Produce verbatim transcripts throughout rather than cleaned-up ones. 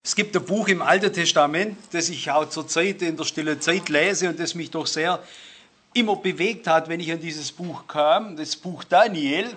Es gibt ein Buch im Alten Testament, das ich auch zur Zeit in der stillen Zeit lese und das mich doch sehr immer bewegt hat, wenn ich an dieses Buch kam, das Buch Daniel.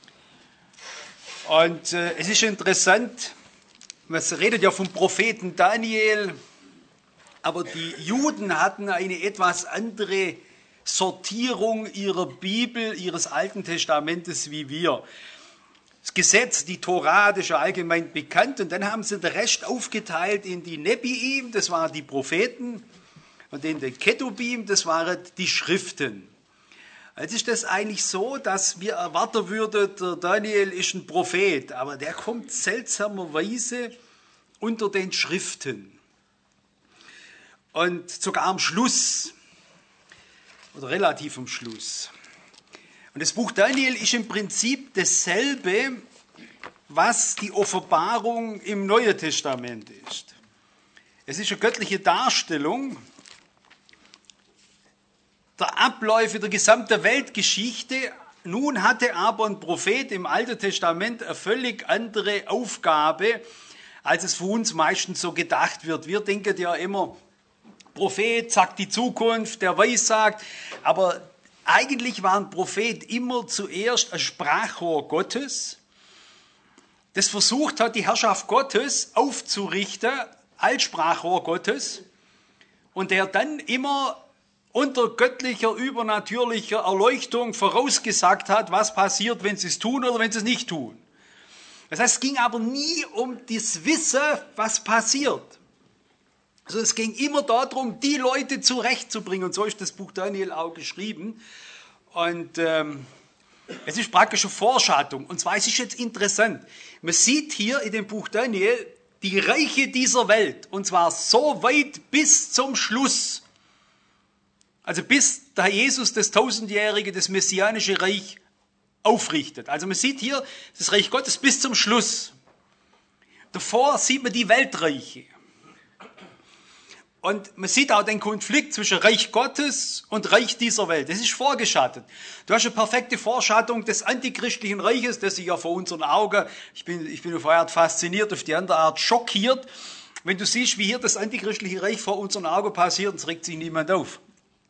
Und äh, es ist interessant, man redet ja vom Propheten Daniel, aber die Juden hatten eine etwas andere Sortierung ihrer Bibel, ihres Alten Testamentes wie wir. Das Gesetz, die Tora, das ist ja allgemein bekannt, und dann haben sie den Rest aufgeteilt in die Nebiim, das waren die Propheten, und in den Ketubim, das waren die Schriften. Jetzt ist das eigentlich so, dass wir erwarten würden, der Daniel ist ein Prophet, aber der kommt seltsamerweise unter den Schriften. Und sogar am Schluss, oder relativ am Schluss. Und das Buch Daniel ist im Prinzip dasselbe, was die Offenbarung im Neuen Testament ist. Es ist eine göttliche Darstellung der Abläufe der gesamten Weltgeschichte. Nun hatte aber ein Prophet im Alten Testament eine völlig andere Aufgabe, als es für uns meistens so gedacht wird. Wir denken ja immer, Prophet sagt die Zukunft, der weissagt, aber eigentlich war ein Prophet immer zuerst ein Sprachrohr Gottes, das versucht hat, die Herrschaft Gottes aufzurichten als Sprachrohr Gottes und der dann immer unter göttlicher, übernatürlicher Erleuchtung vorausgesagt hat, was passiert, wenn sie es tun oder wenn sie es nicht tun. Das heißt, es ging aber nie um das Wissen, was passiert. Also es ging immer darum, die Leute zurechtzubringen. Und so ist das Buch Daniel auch geschrieben. Und ähm, es ist praktisch eine Vorschattung. Und zwar es ist jetzt interessant. Man sieht hier in dem Buch Daniel die Reiche dieser Welt. Und zwar so weit bis zum Schluss. Also bis der Jesus das tausendjährige, das messianische Reich aufrichtet. Also man sieht hier das Reich Gottes bis zum Schluss. Davor sieht man die Weltreiche. Und man sieht auch den Konflikt zwischen Reich Gottes und Reich dieser Welt. Das ist vorgeschattet. Du hast eine perfekte Vorschattung des antichristlichen Reiches, das sich ja vor unseren Augen, ich bin, ich bin auf eine Art fasziniert, auf die andere Art schockiert. Wenn du siehst, wie hier das antichristliche Reich vor unseren Augen passiert, es regt sich niemand auf.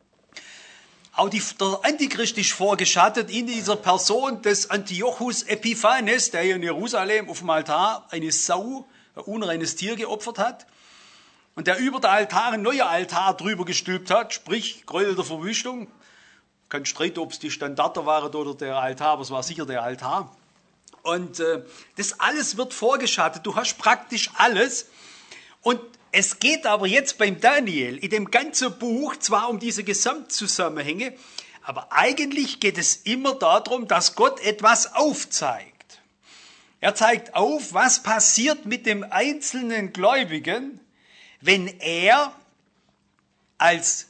Auch die, der Antichrist ist vorgeschattet in dieser Person des Antiochus Epiphanes, der hier in Jerusalem auf dem Altar eine Sau, ein unreines Tier geopfert hat. Und der über der Altar ein neuer Altar drüber gestülpt hat, sprich Gräuel der Verwüstung. Kein Streit, ob es die Standarte waren oder der Altar, aber es war sicher der Altar. Und äh, das alles wird vorgeschattet. Du hast praktisch alles. Und es geht aber jetzt beim Daniel in dem ganzen Buch zwar um diese Gesamtzusammenhänge, aber eigentlich geht es immer darum, dass Gott etwas aufzeigt. Er zeigt auf, was passiert mit dem einzelnen Gläubigen, wenn er als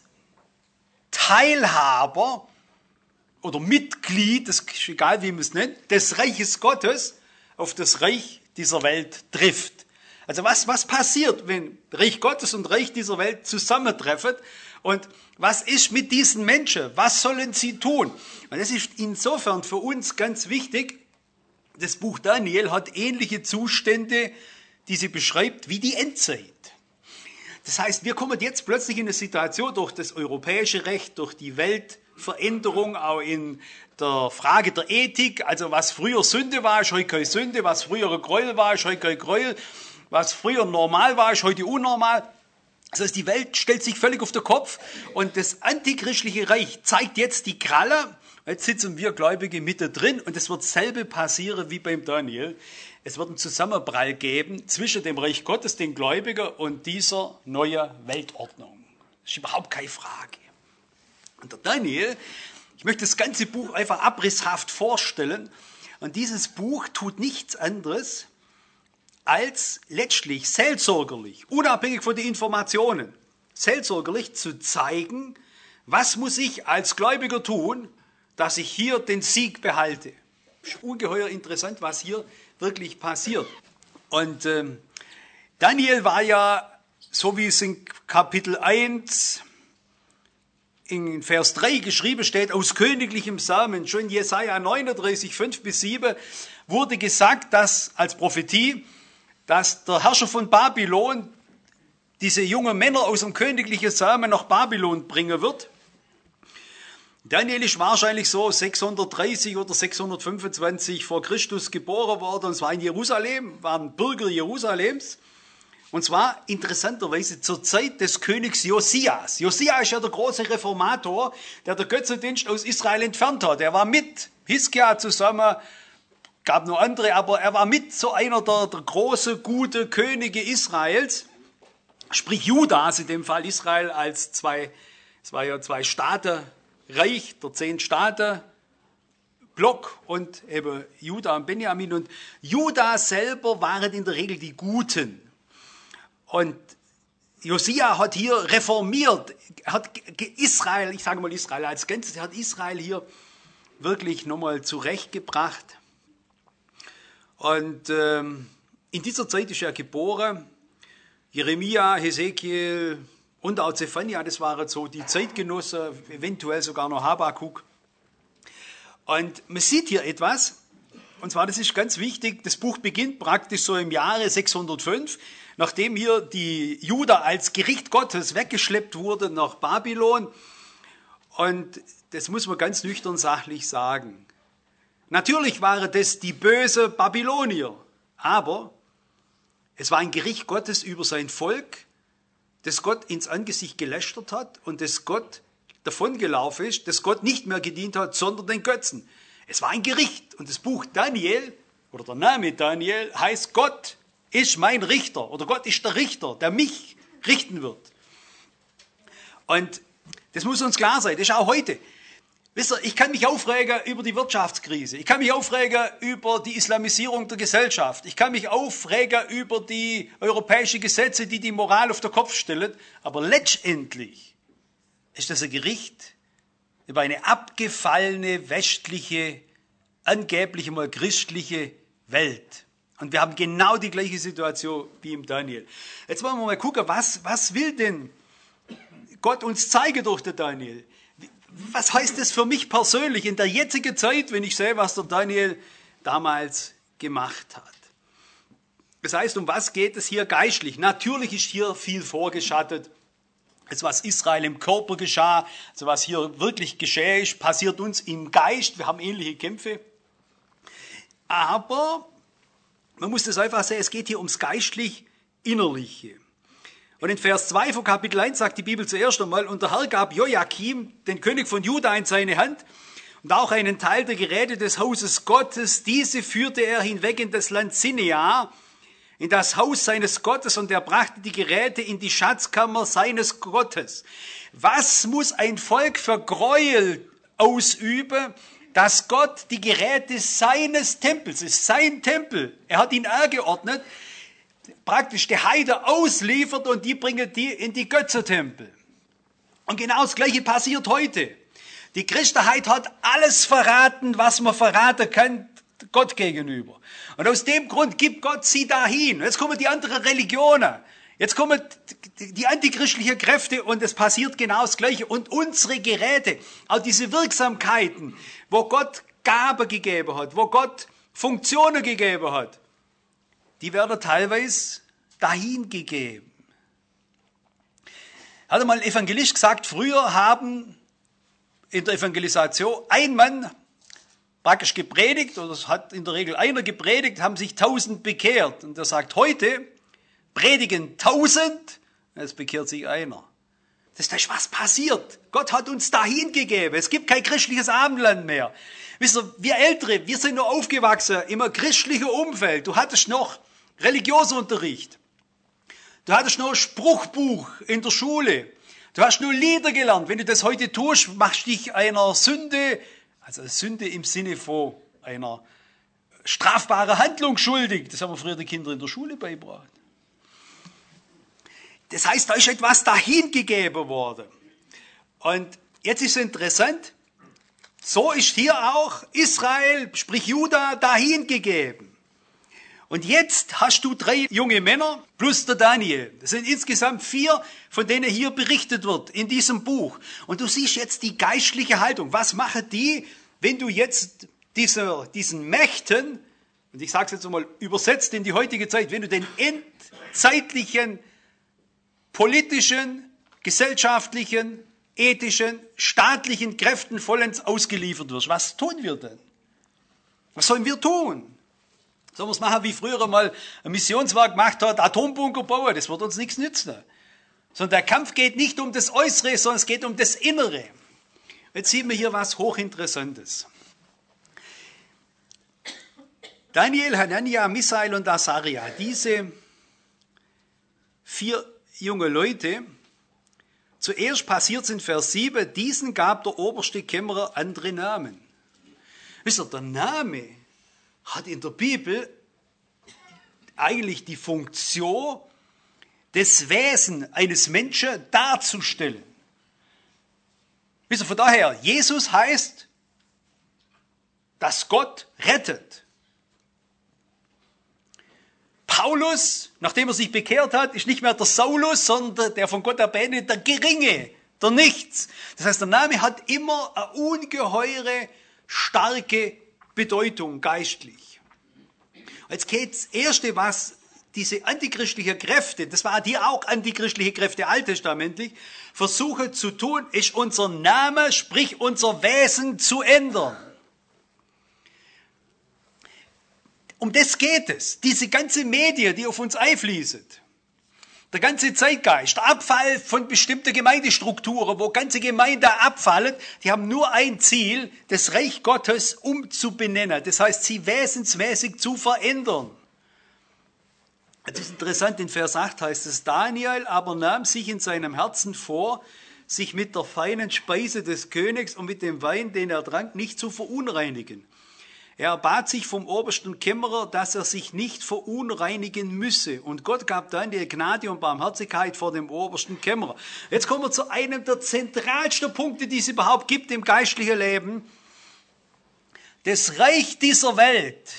Teilhaber oder Mitglied, das ist egal wie man es nennt, des Reiches Gottes auf das Reich dieser Welt trifft. Also was, was passiert, wenn Reich Gottes und Reich dieser Welt zusammentreffen? Und was ist mit diesen Menschen? Was sollen sie tun? Und das ist insofern für uns ganz wichtig. Das Buch Daniel hat ähnliche Zustände, die sie beschreibt, wie die Endzeit. Das heißt, wir kommen jetzt plötzlich in eine Situation durch das europäische Recht, durch die Weltveränderung, auch in der Frage der Ethik, also was früher Sünde war, ist heute keine Sünde, was früher ein Gräuel war, ist heute kein Gräuel, was früher normal war, ist heute unnormal. Das heißt, die Welt stellt sich völlig auf den Kopf und das antichristliche Reich zeigt jetzt die Kralle. Jetzt sitzen wir Gläubige mittendrin und es wird dasselbe passieren wie beim Daniel. Es wird einen Zusammenprall geben zwischen dem Reich Gottes, den Gläubigen, und dieser neuen Weltordnung. Das ist überhaupt keine Frage. Und der Daniel, ich möchte das ganze Buch einfach abrisshaft vorstellen. Und dieses Buch tut nichts anderes, als letztlich seelsorgerlich, unabhängig von den Informationen, seelsorgerlich zu zeigen, was muss ich als Gläubiger tun, dass ich hier den Sieg behalte. Das ist ungeheuer interessant, was hier wirklich passiert. Und ähm, Daniel war ja, so wie es in Kapitel eins in Vers drei geschrieben steht, aus königlichem Samen, schon in Jesaja neununddreißig, fünf bis sieben, wurde gesagt, dass als Prophetie, dass der Herrscher von Babylon diese jungen Männer aus dem königlichen Samen nach Babylon bringen wird. Daniel ist wahrscheinlich so sechshundertdreißig oder sechshundertfünfundzwanzig vor Christus geboren worden, und zwar in Jerusalem, war ein Bürger Jerusalems. Und zwar interessanterweise zur Zeit des Königs Josias. Josia ist ja der große Reformator, der den Götzendienst aus Israel entfernt hat. Er war mit Hiskia zusammen, gab noch andere, aber er war mit so einer der, der großen, guten Könige Israels. Sprich Judas, in dem Fall Israel als zwei, es war ja zwei Staaten, Reich der zehn Staaten, Block und eben Juda und Benjamin. Und Juda selber waren in der Regel die Guten. Und Josia hat hier reformiert, hat Israel, ich sage mal Israel als Ganzes, hat Israel hier wirklich nochmal zurechtgebracht. Und ähm, in dieser Zeit ist er geboren. Jeremia, Hesekiel und auch Zephania, das waren so die Zeitgenossen, eventuell sogar noch Habakuk. Und man sieht hier etwas, und zwar, das ist ganz wichtig, das Buch beginnt praktisch so im Jahre sechshundertfünf, nachdem hier die Juda als Gericht Gottes weggeschleppt wurde nach Babylon. Und das muss man ganz nüchtern sachlich sagen. Natürlich waren das die bösen Babylonier, aber es war ein Gericht Gottes über sein Volk, das Gott ins Angesicht gelästert hat und das Gott davongelaufen ist, das Gott nicht mehr gedient hat, sondern den Götzen. Es war ein Gericht. Und das Buch Daniel, oder der Name Daniel, heißt Gott ist mein Richter, oder Gott ist der Richter, der mich richten wird. Und das muss uns klar sein, das ist auch heute. Wisst ihr, ich kann mich aufregen über die Wirtschaftskrise, ich kann mich aufregen über die Islamisierung der Gesellschaft, ich kann mich aufregen über die europäischen Gesetze, die die Moral auf den Kopf stellen, aber letztendlich ist das ein Gericht über eine abgefallene, westliche, angeblich mal christliche Welt. Und wir haben genau die gleiche Situation wie im Daniel. Jetzt wollen wir mal gucken, was, was will denn Gott uns zeigen durch den Daniel? Was heißt das für mich persönlich in der jetzigen Zeit, wenn ich sehe, was der Daniel damals gemacht hat? Das heißt, um was geht es hier geistlich? Natürlich ist hier viel vorgeschattet. Das, was Israel im Körper geschah, also was hier wirklich geschehen ist, passiert uns im Geist. Wir haben ähnliche Kämpfe. Aber man muss das einfach sehen, es geht hier ums geistlich-innerliche. Und in Vers zwei von Kapitel eins sagt die Bibel zuerst einmal, und der Herr gab Joachim, den König von Juda, in seine Hand und auch einen Teil der Geräte des Hauses Gottes. Diese führte er hinweg in das Land Sinea, in das Haus seines Gottes, und er brachte die Geräte in die Schatzkammer seines Gottes. Was muss ein Volk für Gräuel ausüben, dass Gott die Geräte seines Tempels, ist sein Tempel, er hat ihn angeordnet, praktisch die Heiden ausliefert und die bringen die in die Götzentempel. Und genau das Gleiche passiert heute. Die Christenheit hat alles verraten, was man verraten kann, Gott gegenüber. Und aus dem Grund gibt Gott sie dahin. Jetzt kommen die anderen Religionen. Jetzt kommen die antichristlichen Kräfte und es passiert genau das Gleiche. Und unsere Geräte, auch diese Wirksamkeiten, wo Gott Gaben gegeben hat, wo Gott Funktionen gegeben hat, die werden teilweise dahin gegeben. Hat einmal ein Evangelist gesagt, früher haben in der Evangelisation ein Mann praktisch gepredigt, oder es hat in der Regel einer gepredigt, haben sich tausend bekehrt. Und er sagt, heute predigen tausend, es bekehrt sich einer. Das ist was passiert. Gott hat uns dahin gegeben. Es gibt kein christliches Abendland mehr. Wisst ihr, wir Ältere, wir sind nur aufgewachsen im christlichen Umfeld. Du hattest noch Religionsunterricht. Du hattest noch ein Spruchbuch in der Schule. Du hast nur Lieder gelernt. Wenn du das heute tust, machst du dich einer Sünde, also Sünde im Sinne von einer strafbaren Handlung schuldig. Das haben wir früher den Kindern in der Schule beigebracht. Das heißt, da ist etwas dahingegeben worden. Und jetzt ist es interessant, so ist hier auch Israel, sprich Juda, dahingegeben. Und jetzt hast du drei junge Männer plus der Daniel. Das sind insgesamt vier, von denen hier berichtet wird in diesem Buch. Und du siehst jetzt die geistliche Haltung. Was machen die, wenn du jetzt diese, diesen Mächten und ich sage es jetzt einmal übersetzt in die heutige Zeit, wenn du den endzeitlichen, politischen, gesellschaftlichen, ethischen, staatlichen Kräften vollends ausgeliefert wirst, was tun wir denn? Was sollen wir tun? Sollen wir es machen, wie früher einmal ein Missionswerk gemacht hat, Atombunker bauen, das wird uns nichts nützen. Sondern der Kampf geht nicht um das Äußere, sondern es geht um das Innere. Jetzt sehen wir hier was Hochinteressantes. Daniel, Hanania, Misael und Asaria, diese vier junge Leute, zuerst passiert es in Vers sieben, diesen gab der oberste Kämmerer andere Namen. Wisst ihr, der Name hat in der Bibel eigentlich die Funktion, das Wesen eines Menschen darzustellen. Wisst ihr, von daher, Jesus heißt, dass Gott rettet. Paulus, nachdem er sich bekehrt hat, ist nicht mehr der Saulus, sondern der von Gott erwähnte, der Geringe, der Nichts. Das heißt, der Name hat immer eine ungeheure, starke Bedeutung geistlich. Jetzt geht das Erste, was diese antichristlichen Kräfte, das waren die auch antichristliche Kräfte alttestamentlich, versuchen zu tun, ist unser Name, sprich unser Wesen zu ändern. Um das geht es. Diese ganze Medien, die auf uns einfließen, der ganze Zeitgeist, der Abfall von bestimmten Gemeindestrukturen, wo ganze Gemeinden abfallen, die haben nur ein Ziel, das Reich Gottes umzubenennen. Das heißt, sie wesensmäßig zu verändern. Das ist interessant, in Vers acht heißt es, Daniel aber nahm sich in seinem Herzen vor, sich mit der feinen Speise des Königs und mit dem Wein, den er trank, nicht zu verunreinigen. Er bat sich vom obersten Kämmerer, dass er sich nicht verunreinigen müsse. Und Gott gab Daniel Gnade und Barmherzigkeit vor dem obersten Kämmerer. Jetzt kommen wir zu einem der zentralsten Punkte, die es überhaupt gibt im geistlichen Leben. Das Reich dieser Welt,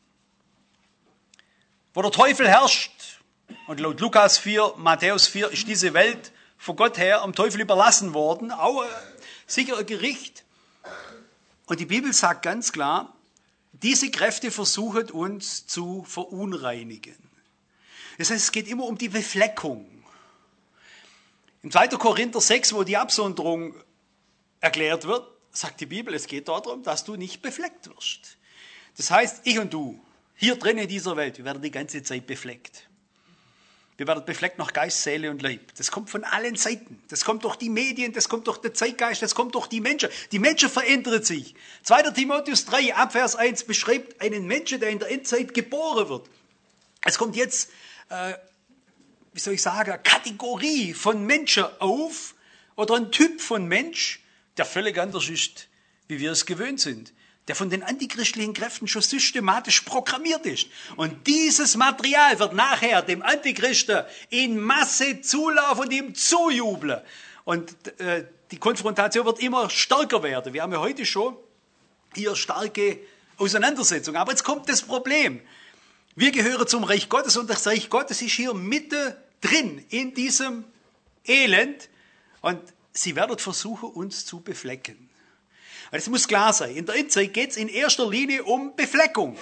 wo der Teufel herrscht, und laut Lukas vier, Matthäus vier ist diese Welt von Gott her am Teufel überlassen worden, auch sicher ein Gericht. Und die Bibel sagt ganz klar, diese Kräfte versuchen uns zu verunreinigen. Das heißt, es geht immer um die Befleckung. Im zweiten Korinther sechs, wo die Absonderung erklärt wird, sagt die Bibel, es geht darum, dass du nicht befleckt wirst. Das heißt, ich und du, hier drin in dieser Welt, wir werden die ganze Zeit befleckt. Wir werden befleckt nach Geist, Seele und Leib. Das kommt von allen Seiten. Das kommt durch die Medien, das kommt durch den Zeitgeist, das kommt durch die Menschen. Die Menschen verändern sich. zweiter Timotheus drei, Abvers eins beschreibt einen Menschen, der in der Endzeit geboren wird. Es kommt jetzt, äh, wie soll ich sagen, eine Kategorie von Menschen auf oder ein Typ von Mensch, der völlig anders ist, wie wir es gewöhnt sind. Der von den antichristlichen Kräften schon systematisch programmiert ist. Und dieses Material wird nachher dem Antichristen in Masse zulaufen und ihm zujubeln. Und äh, die Konfrontation wird immer stärker werden. Wir haben ja heute schon hier starke Auseinandersetzungen. Aber jetzt kommt das Problem. Wir gehören zum Reich Gottes und das Reich Gottes ist hier mitten drin in diesem Elend. Und sie werden versuchen, uns zu beflecken. Es muss klar sein, in der Endzeit geht es in erster Linie um Befleckung.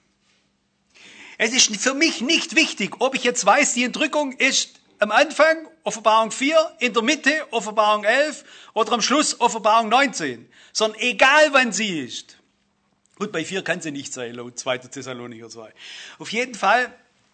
Es ist für mich nicht wichtig, ob ich jetzt weiß, die Entrückung ist am Anfang, Offenbarung vier, in der Mitte, Offenbarung elf oder am Schluss, Offenbarung neunzehn. Sondern egal wann sie ist. Gut, bei vier kann sie nicht sein, laut zweiter Thessalonicher zwei. Auf jeden Fall,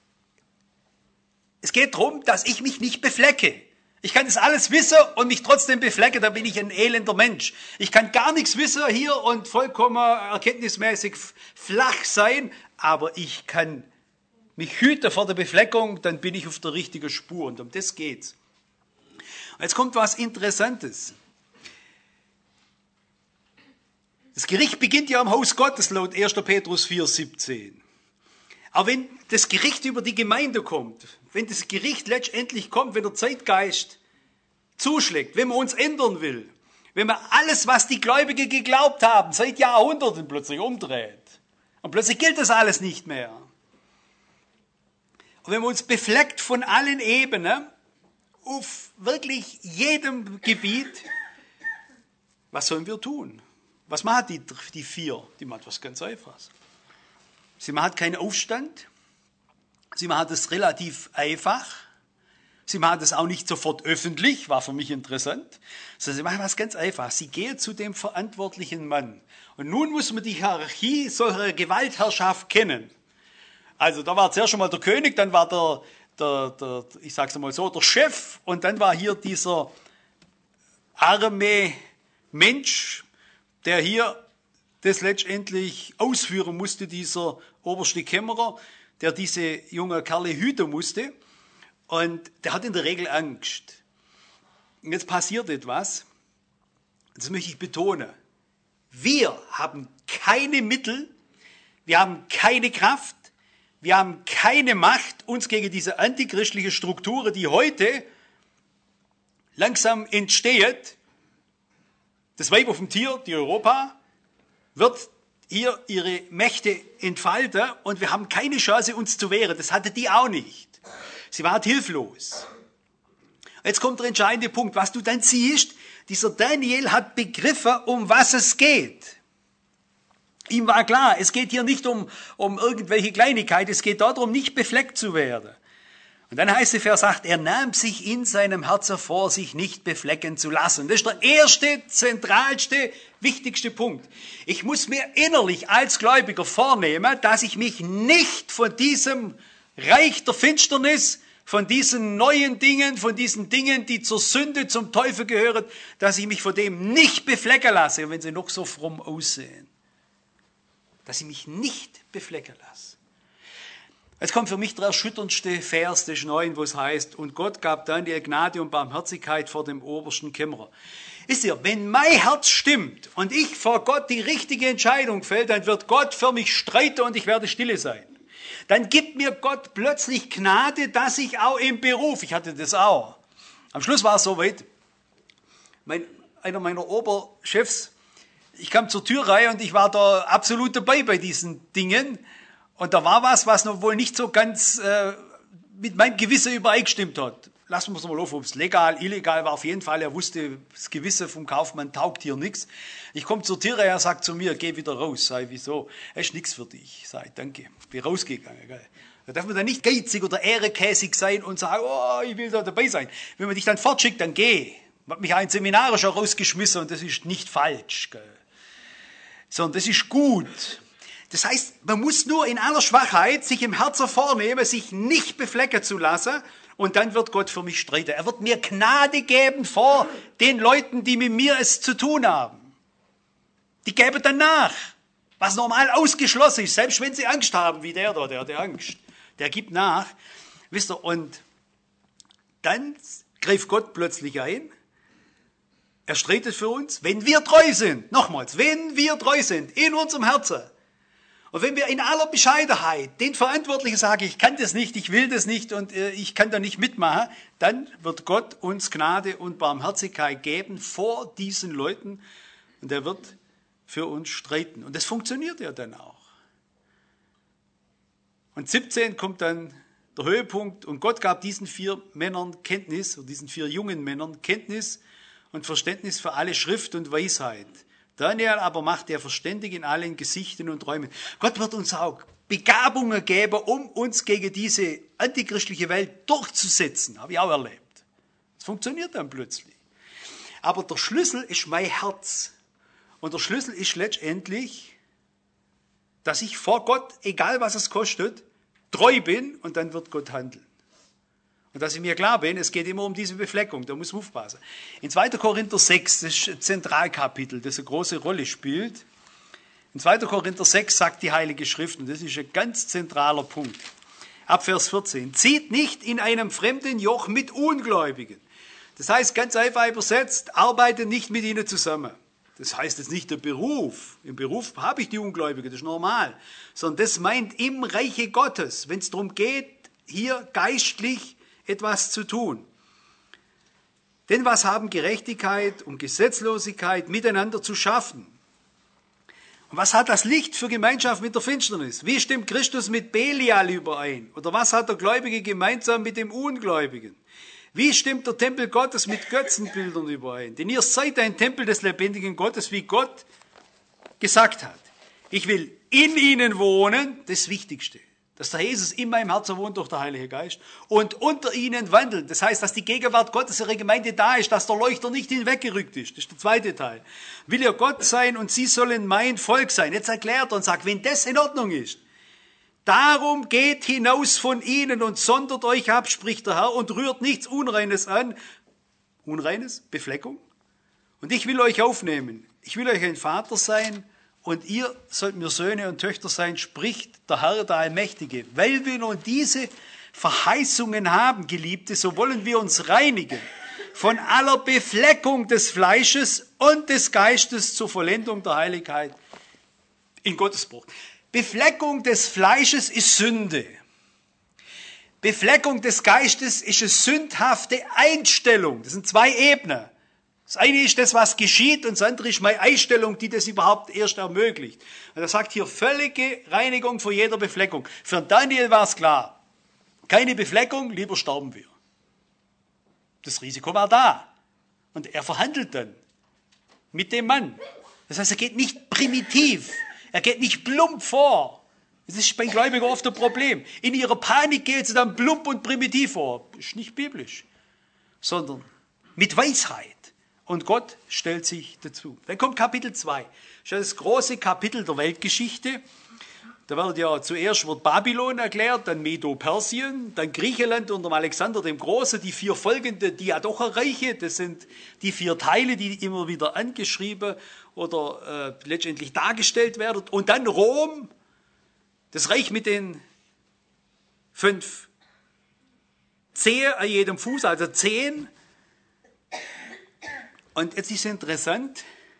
es geht darum, dass ich mich nicht beflecke. Ich kann das alles wissen und mich trotzdem beflecken, da bin ich ein elender Mensch. Ich kann gar nichts wissen hier und vollkommen erkenntnismäßig flach sein, aber ich kann mich hüten vor der Befleckung, dann bin ich auf der richtigen Spur und um das geht's. Und jetzt kommt was Interessantes. Das Gericht beginnt ja am Haus Gottes, laut erster Petrus vier, siebzehn. Aber wenn das Gericht über die Gemeinde kommt, wenn das Gericht letztendlich kommt, wenn der Zeitgeist zuschlägt, wenn man uns ändern will, wenn man alles, was die Gläubigen geglaubt haben, seit Jahrhunderten plötzlich umdreht und plötzlich gilt das alles nicht mehr. Und wenn man uns befleckt von allen Ebenen, auf wirklich jedem Gebiet, was sollen wir tun? Was machen die, die vier? Die machen was ganz Einfaches. Sie macht keinen Aufstand. Sie macht es relativ einfach. Sie macht es auch nicht sofort öffentlich, war für mich interessant. Sondern sie macht was ganz einfach. Sie geht zu dem verantwortlichen Mann. Und nun muss man die Hierarchie solcher Gewaltherrschaft kennen. Also da war zuerst schon mal der König, dann war der, der, der ich sag's mal so, der Chef und dann war hier dieser arme Mensch, der hier das letztendlich ausführen musste, dieser oberste Kämmerer, der diese junge Kerle hüten musste. Und der hat in der Regel Angst. Und jetzt passiert etwas, das möchte ich betonen. Wir haben keine Mittel, wir haben keine Kraft, wir haben keine Macht, uns gegen diese antichristliche Struktur, die heute langsam entsteht, das Weib auf dem Tier, die Europa, wird hier ihre Mächte entfalten und wir haben keine Chance, uns zu wehren. Das hatte die auch nicht. Sie war hilflos. Jetzt kommt der entscheidende Punkt. Was du dann siehst, dieser Daniel hat begriffen, um was es geht. Ihm war klar, es geht hier nicht um, um irgendwelche Kleinigkeit, es geht darum, nicht befleckt zu werden. Und dann heißt es, Vers acht, er nahm sich in seinem Herzen vor, sich nicht beflecken zu lassen. Das ist der erste, zentralste, wichtigste Punkt. Ich muss mir innerlich als Gläubiger vornehmen, dass ich mich nicht von diesem Reich der Finsternis, von diesen neuen Dingen, von diesen Dingen, die zur Sünde, zum Teufel gehören, dass ich mich von dem nicht beflecken lasse, wenn sie noch so fromm aussehen. Dass ich mich nicht beflecken lasse. Jetzt kommt für mich der erschütterndste Vers des neun, wo es heißt, und Gott gab Daniel Gnade und Barmherzigkeit vor dem obersten Kämmerer. Wisst ihr, wenn mein Herz stimmt und ich vor Gott die richtige Entscheidung fällt, dann wird Gott für mich streiten und ich werde stille sein. Dann gibt mir Gott plötzlich Gnade, dass ich auch im Beruf, ich hatte das auch. Am Schluss war es soweit, mein, einer meiner Oberchefs, ich kam zur Türreihe und ich war da absolut dabei bei diesen Dingen. Und da war was, was noch wohl nicht so ganz äh, mit meinem Gewissen übereingestimmt hat. Lassen wir es mal auf, ob es legal, illegal war. Auf jeden Fall, er wusste, das Gewissen vom Kaufmann taugt hier nichts. Ich komme zur Tür, er sagt zu mir, geh wieder raus. Sag ich, wieso? Es ist nichts für dich. Sag ich, danke. Bin rausgegangen. Gell? Da darf man dann nicht geizig oder ehrekäsig sein und sagen, oh, ich will da dabei sein. Wenn man dich dann fortschickt, dann geh. Man hat mich ein Seminar schon rausgeschmissen und das ist nicht falsch. Gell? Sondern das ist gut. Das heißt, man muss nur in aller Schwachheit sich im Herzen vornehmen, sich nicht beflecken zu lassen und dann wird Gott für mich streiten. Er wird mir Gnade geben vor den Leuten, die mit mir es zu tun haben. Die geben dann nach, was normal ausgeschlossen ist, selbst wenn sie Angst haben, wie der da, der hat Angst. Der gibt nach. Wisst ihr, und dann greift Gott plötzlich ein. Er streitet für uns, wenn wir treu sind. Nochmals, wenn wir treu sind in unserem Herzen. Und wenn wir in aller Bescheidenheit den Verantwortlichen sagen, ich kann das nicht, ich will das nicht und äh, ich kann da nicht mitmachen, dann wird Gott uns Gnade und Barmherzigkeit geben vor diesen Leuten und er wird für uns streiten. Und das funktioniert ja dann auch. Und siebzehn kommt dann der Höhepunkt und Gott gab diesen vier Männern Kenntnis, oder diesen vier jungen Männern Kenntnis und Verständnis für alle Schrift und Weisheit. Daniel aber macht er verständig in allen Gesichten und Träumen. Gott wird uns auch Begabungen geben, um uns gegen diese antichristliche Welt durchzusetzen. Habe ich auch erlebt. Das funktioniert dann plötzlich. Aber der Schlüssel ist mein Herz. Und der Schlüssel ist letztendlich, dass ich vor Gott, egal was es kostet, treu bin und dann wird Gott handeln. Und dass ich mir klar bin, es geht immer um diese Befleckung, da muss man aufpassen. In zweiter Korinther sechs, das ist ein Zentralkapitel, das eine große Rolle spielt. In zweiter Korinther sechs sagt die Heilige Schrift, und das ist ein ganz zentraler Punkt, ab Vers vierzehn, zieht nicht in einem fremden Joch mit Ungläubigen. Das heißt, ganz einfach übersetzt, arbeitet nicht mit ihnen zusammen. Das heißt jetzt nicht der Beruf. Im Beruf habe ich die Ungläubigen, das ist normal. Sondern das meint im Reiche Gottes, wenn es darum geht, hier geistlich etwas zu tun. Denn was haben Gerechtigkeit und Gesetzlosigkeit miteinander zu schaffen? Und was hat das Licht für Gemeinschaft mit der Finsternis? Wie stimmt Christus mit Belial überein? Oder was hat der Gläubige gemeinsam mit dem Ungläubigen? Wie stimmt der Tempel Gottes mit Götzenbildern überein? Denn ihr seid ein Tempel des lebendigen Gottes, wie Gott gesagt hat. Ich will in ihnen wohnen, das Wichtigste. Dass der Jesus in meinem Herzen wohnt durch den Heiligen Geist und unter ihnen wandelt. Das heißt, dass die Gegenwart Gottes in ihrer Gemeinde da ist, dass der Leuchter nicht hinweggerückt ist. Das ist der zweite Teil. Will ihr Gott sein und sie sollen mein Volk sein. Jetzt erklärt er und sagt, wenn das in Ordnung ist, darum geht hinaus von ihnen und sondert euch ab, spricht der Herr, und rührt nichts Unreines an. Unreines? Befleckung? Und ich will euch aufnehmen. Ich will euch ein Vater sein. Und ihr sollt mir Söhne und Töchter sein, spricht der Herr, der Allmächtige. Weil wir nun diese Verheißungen haben, Geliebte, so wollen wir uns reinigen von aller Befleckung des Fleisches und des Geistes zur Vollendung der Heiligkeit in Gottesbruch. Befleckung des Fleisches ist Sünde. Befleckung des Geistes ist eine sündhafte Einstellung. Das sind zwei Ebenen. Das eine ist das, was geschieht, und das andere ist meine Einstellung, die das überhaupt erst ermöglicht. Und er sagt hier, völlige Reinigung vor jeder Befleckung. Für Daniel war es klar, keine Befleckung, lieber sterben wir. Das Risiko war da. Und er verhandelt dann mit dem Mann. Das heißt, er geht nicht primitiv, er geht nicht plump vor. Das ist bei Gläubigen oft ein Problem. In ihrer Panik geht sie dann plump und primitiv vor. Das ist nicht biblisch, sondern mit Weisheit. Und Gott stellt sich dazu. Dann kommt Kapitel zwei. Das ist ja das große Kapitel der Weltgeschichte. Da wird ja zuerst wird Babylon erklärt, dann Medo-Persien, dann Griechenland unter dem Alexander dem Großen, die vier folgenden Diadocherreiche. Das sind die vier Teile, die immer wieder angeschrieben oder äh, letztendlich dargestellt werden. Und dann Rom, das Reich mit den fünf Zehen an jedem Fuß, also zehn. Und jetzt ist es interessant,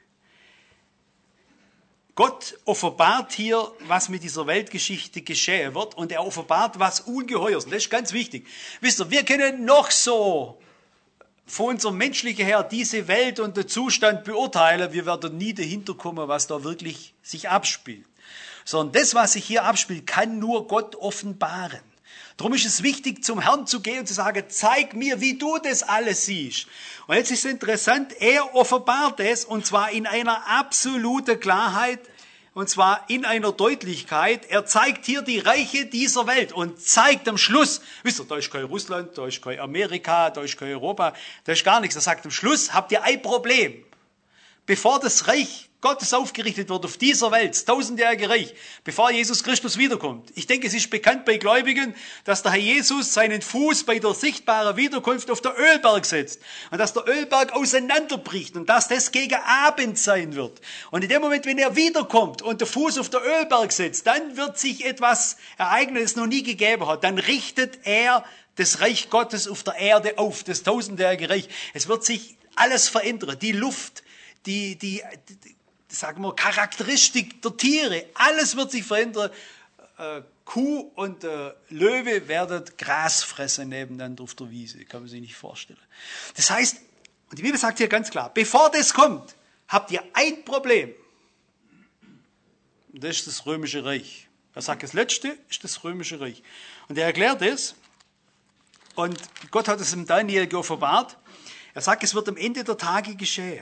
Gott offenbart hier, was mit dieser Weltgeschichte geschehen wird, und er offenbart was Ungeheuers. Und das ist ganz wichtig. Wisst ihr, wir können noch so von unserem menschlichen her diese Welt und den Zustand beurteilen, wir werden nie dahinter kommen, was da wirklich sich abspielt. Sondern das, was sich hier abspielt, kann nur Gott offenbaren. Darum ist es wichtig, zum Herrn zu gehen und zu sagen, zeig mir, wie du das alles siehst. Und jetzt ist es interessant, er offenbart es, und zwar in einer absoluten Klarheit, und zwar in einer Deutlichkeit. Er zeigt hier die Reiche dieser Welt und zeigt am Schluss, wisst ihr, da ist kein Russland, da ist kein Amerika, da ist kein Europa, da ist gar nichts. Er sagt am Schluss, habt ihr ein Problem. Bevor das Reich Gottes aufgerichtet wird auf dieser Welt, das tausendjährige Reich, bevor Jesus Christus wiederkommt. Ich denke, es ist bekannt bei Gläubigen, dass der Herr Jesus seinen Fuß bei der sichtbaren Wiederkunft auf der Ölberg setzt und dass der Ölberg auseinanderbricht und dass das gegen Abend sein wird. Und in dem Moment, wenn er wiederkommt und der Fuß auf der Ölberg setzt, dann wird sich etwas ereignen, das es noch nie gegeben hat. Dann richtet er das Reich Gottes auf der Erde auf, das tausendjährige Reich. Es wird sich alles verändern. Die Luft, die, die, die sagen wir, Charakteristik der Tiere, alles wird sich verändern. Äh, Kuh und äh, Löwe werden Gras fressen nebeneinander auf der Wiese, kann man sich nicht vorstellen. Das heißt, und die Bibel sagt hier ganz klar, bevor das kommt, habt ihr ein Problem. Und das ist das Römische Reich. Er sagt, das Letzte ist das Römische Reich. Und er erklärt es, und Gott hat es im Daniel geoffenbart. Er sagt, es wird am Ende der Tage geschehen.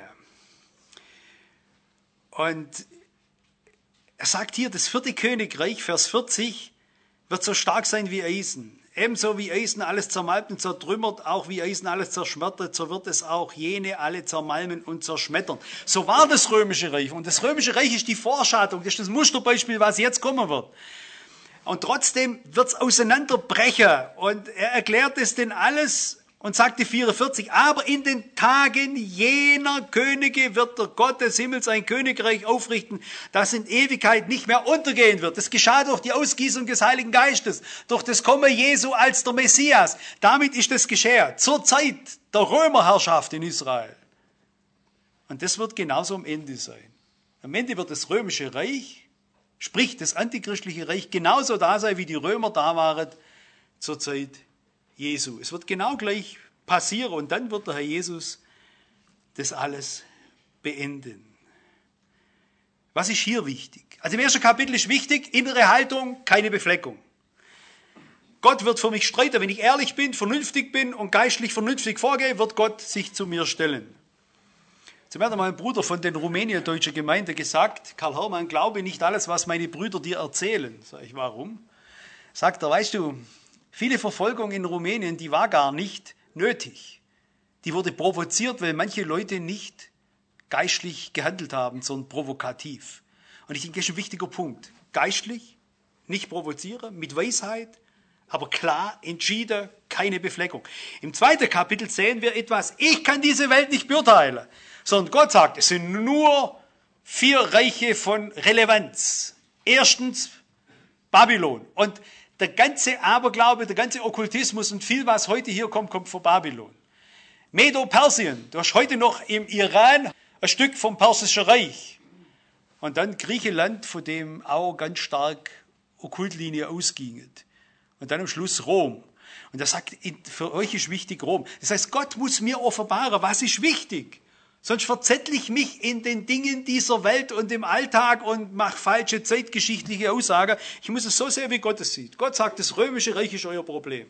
Und er sagt hier, das vierte Königreich, Vers vierzig, wird so stark sein wie Eisen. Ebenso wie Eisen alles zermalmt und zertrümmert, auch wie Eisen alles zerschmettert, so wird es auch jene alle zermalmen und zerschmettern. So war das Römische Reich. Und das Römische Reich ist die Vorschattung, das ist das Musterbeispiel, was jetzt kommen wird. Und trotzdem wird es auseinanderbrechen. Und er erklärt es denn alles und sagte vierundvierzig, aber in den Tagen jener Könige wird der Gott des Himmels ein Königreich aufrichten, das in Ewigkeit nicht mehr untergehen wird. Das geschah durch die Ausgießung des Heiligen Geistes, durch das Kommen Jesu als der Messias. Damit ist es geschehen, zur Zeit der Römerherrschaft in Israel. Und das wird genauso am Ende sein. Am Ende wird das Römische Reich, sprich das antichristliche Reich, genauso da sein, wie die Römer da waren zur Zeit Jesu. Es wird genau gleich passieren und dann wird der Herr Jesus das alles beenden. Was ist hier wichtig? Also im ersten Kapitel ist wichtig, innere Haltung, keine Befleckung. Gott wird für mich streiten, wenn ich ehrlich bin, vernünftig bin und geistlich vernünftig vorgehe, wird Gott sich zu mir stellen. Zum hat mal ein Bruder von den Rumänien-deutschen Gemeinde gesagt, Karl Hermann, glaube nicht alles, was meine Brüder dir erzählen. Sag ich, warum? Sagt er, weißt du, viele Verfolgung in Rumänien, die war gar nicht nötig. Die wurde provoziert, weil manche Leute nicht geistlich gehandelt haben, sondern provokativ. Und ich denke, das ist ein wichtiger Punkt. Geistlich, nicht provozieren, mit Weisheit, aber klar, entschieden, keine Befleckung. Im zweiten Kapitel sehen wir etwas, ich kann diese Welt nicht beurteilen, sondern Gott sagt, es sind nur vier Reiche von Relevanz. Erstens Babylon. Und der ganze Aberglaube, der ganze Okkultismus und viel, was heute hier kommt, kommt von Babylon. Medo-Persien, du hast heute noch im Iran ein Stück vom Persischen Reich. Und dann Griechenland, von dem auch ganz stark Okkultlinie ausging. Und dann am Schluss Rom. Und er sagt, für euch ist wichtig Rom. Das heißt, Gott muss mir offenbaren, was ist wichtig. Sonst verzettle ich mich in den Dingen dieser Welt und im Alltag und mache falsche zeitgeschichtliche Aussagen. Ich muss es so sehen, wie Gott es sieht. Gott sagt, das römische Reich ist euer Problem.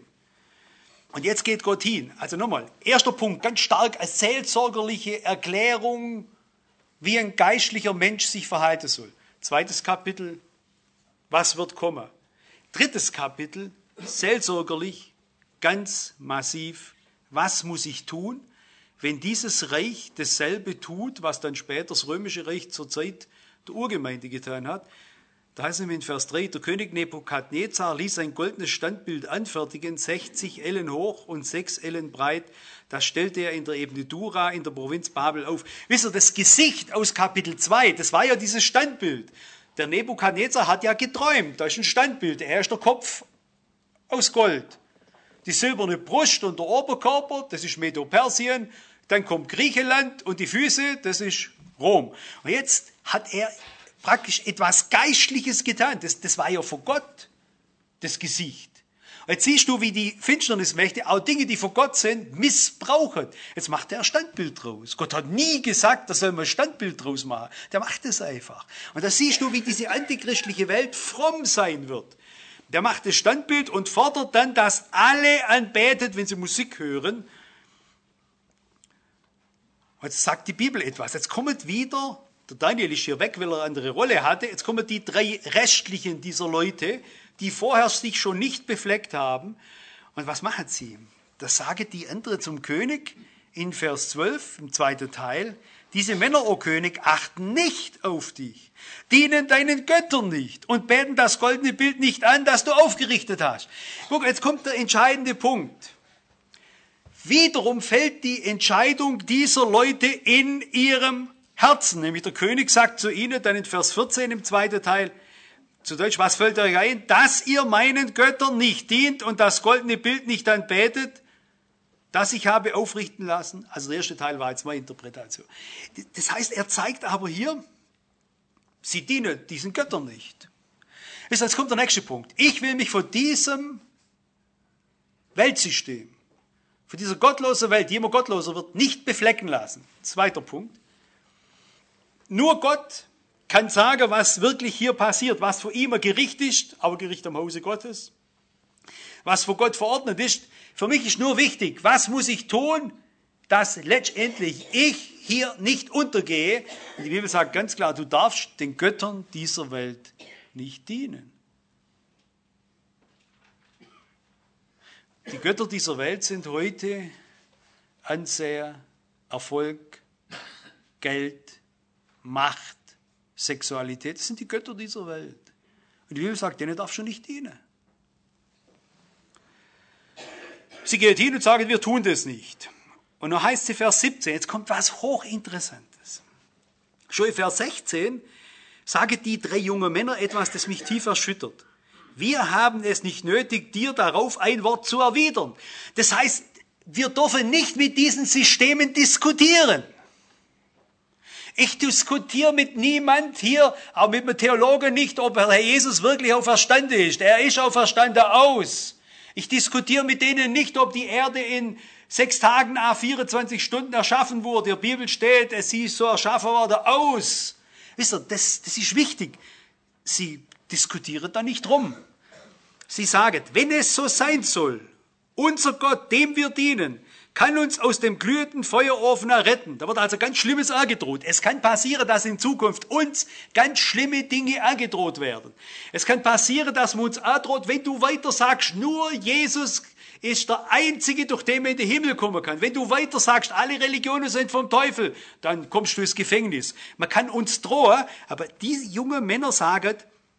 Und jetzt geht Gott hin. Also nochmal, erster Punkt, ganz stark als seelsorgerliche Erklärung, wie ein geistlicher Mensch sich verhalten soll. Zweites Kapitel, was wird kommen? Drittes Kapitel, seelsorgerlich, ganz massiv, was muss ich tun, wenn dieses Reich dasselbe tut, was dann später das römische Reich zur Zeit der Urgemeinde getan hat. Da heißt es in Vers drei, der König Nebukadnezar ließ ein goldenes Standbild anfertigen, sechzig Ellen hoch und sechs Ellen breit. Das stellte er in der Ebene Dura in der Provinz Babel auf. Wisst ihr, das Gesicht aus Kapitel zwei, das war ja dieses Standbild. Der Nebukadnezar hat ja geträumt, da ist ein Standbild, er ist der Kopf aus Gold. Die silberne Brust und der Oberkörper, das ist Medo-Persien, dann kommt Griechenland und die Füße, das ist Rom. Und jetzt hat er praktisch etwas Geistliches getan, das, das war ja von Gott, das Gesicht. Und jetzt siehst du, wie die Finsternismächte auch Dinge, die von Gott sind, missbrauchen. Jetzt macht er ein Standbild draus. Gott hat nie gesagt, da soll man ein Standbild draus machen. Der macht es einfach. Und da siehst du, wie diese antichristliche Welt fromm sein wird. Der macht das Standbild und fordert dann, dass alle anbetet, wenn sie Musik hören. Und jetzt sagt die Bibel etwas. Jetzt kommt wieder, der Daniel ist hier weg, weil er eine andere Rolle hatte, jetzt kommen die drei Restlichen dieser Leute, die vorher sich schon nicht befleckt haben. Und was machen sie? Das sagen die anderen zum König in Vers zwölf, im zweiten Teil. Diese Männer, o König, achten nicht auf dich, dienen deinen Göttern nicht und beten das goldene Bild nicht an, das du aufgerichtet hast. Guck, jetzt kommt der entscheidende Punkt. Wiederum fällt die Entscheidung dieser Leute in ihrem Herzen. Nämlich der König sagt zu ihnen, dann in Vers vierzehn im zweiten Teil, zu Deutsch, was fällt euch ein? Dass ihr meinen Göttern nicht dient und das goldene Bild nicht anbetet, das ich habe aufrichten lassen. Also der erste Teil war jetzt meine Interpretation. Das heißt, er zeigt aber hier, sie dienen diesen Göttern nicht. Jetzt kommt der nächste Punkt. Ich will mich von diesem Weltsystem, von dieser gottlosen Welt, die immer gottloser wird, nicht beflecken lassen. Zweiter Punkt. Nur Gott kann sagen, was wirklich hier passiert, was für ihn ein Gericht ist, aber Gericht am Hause Gottes, was für Gott verordnet ist. Für mich ist nur wichtig, was muss ich tun, dass letztendlich ich hier nicht untergehe. Und die Bibel sagt ganz klar, du darfst den Göttern dieser Welt nicht dienen. Die Götter dieser Welt sind heute Ansehen, Erfolg, Geld, Macht, Sexualität. Das sind die Götter dieser Welt. Und die Bibel sagt, denen darfst du nicht dienen. Sie geht hin und sagt, wir tun das nicht. Und dann heißt sie Vers siebzehn, jetzt kommt was Hochinteressantes. Schon in Vers sechzehn sagen die drei jungen Männer etwas, das mich tief erschüttert. Wir haben es nicht nötig, dir darauf ein Wort zu erwidern. Das heißt, wir dürfen nicht mit diesen Systemen diskutieren. Ich diskutiere mit niemand hier, auch mit dem Theologen nicht, ob Herr Jesus wirklich auferstanden ist. Er ist auferstanden aus. Ich diskutiere mit denen nicht, ob die Erde in sechs Tagen, a vierundzwanzig Stunden erschaffen wurde. In der Bibel steht, es ist so erschaffen worden, aus. Wisst ihr, das, das ist wichtig. Sie diskutieren da nicht rum. Sie sagen, wenn es so sein soll, Unser Gott, dem wir dienen, kann uns aus dem glühenden Feuerofen erretten. Da wird also ganz Schlimmes angedroht. Es kann passieren, dass in Zukunft uns ganz schlimme Dinge angedroht werden. Es kann passieren, dass man uns androht, wenn du weiter sagst, nur Jesus ist der Einzige, durch den man in den Himmel kommen kann. Wenn du weiter sagst, alle Religionen sind vom Teufel, dann kommst du ins Gefängnis. Man kann uns drohen, aber diese jungen Männer sagen,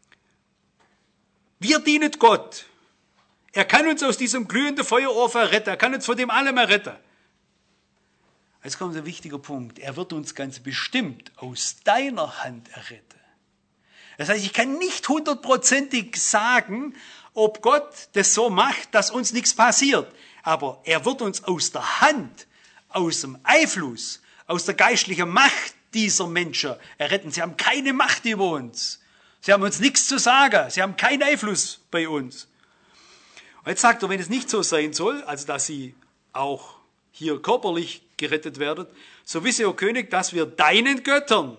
wir dienen Gott. Er kann uns aus diesem glühenden Feuerofen retten. Er kann uns von dem allem erretten. Jetzt kommt ein wichtiger Punkt. Er wird uns ganz bestimmt aus deiner Hand erretten. Das heißt, ich kann nicht hundertprozentig sagen, ob Gott das so macht, dass uns nichts passiert. Aber er wird uns aus der Hand, aus dem Einfluss, aus der geistlichen Macht dieser Menschen erretten. Sie haben keine Macht über uns. Sie haben uns nichts zu sagen. Sie haben keinen Einfluss bei uns. Und jetzt sagt er, wenn es nicht so sein soll, also dass sie auch hier körperlich gerettet werden, so wisse, o König, dass wir deinen Göttern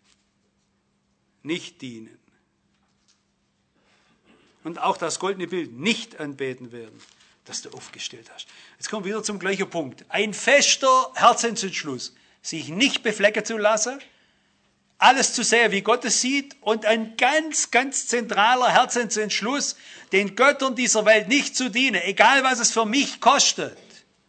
nicht dienen. Und auch das goldene Bild nicht anbeten werden, das du aufgestellt hast. Jetzt kommen wir wieder zum gleichen Punkt. Ein fester Herzensentschluss, sich nicht beflecken zu lassen, alles zu sehen, wie Gott es sieht, und ein ganz, ganz zentraler Herzensentschluss, den Göttern dieser Welt nicht zu dienen, egal was es für mich kostet.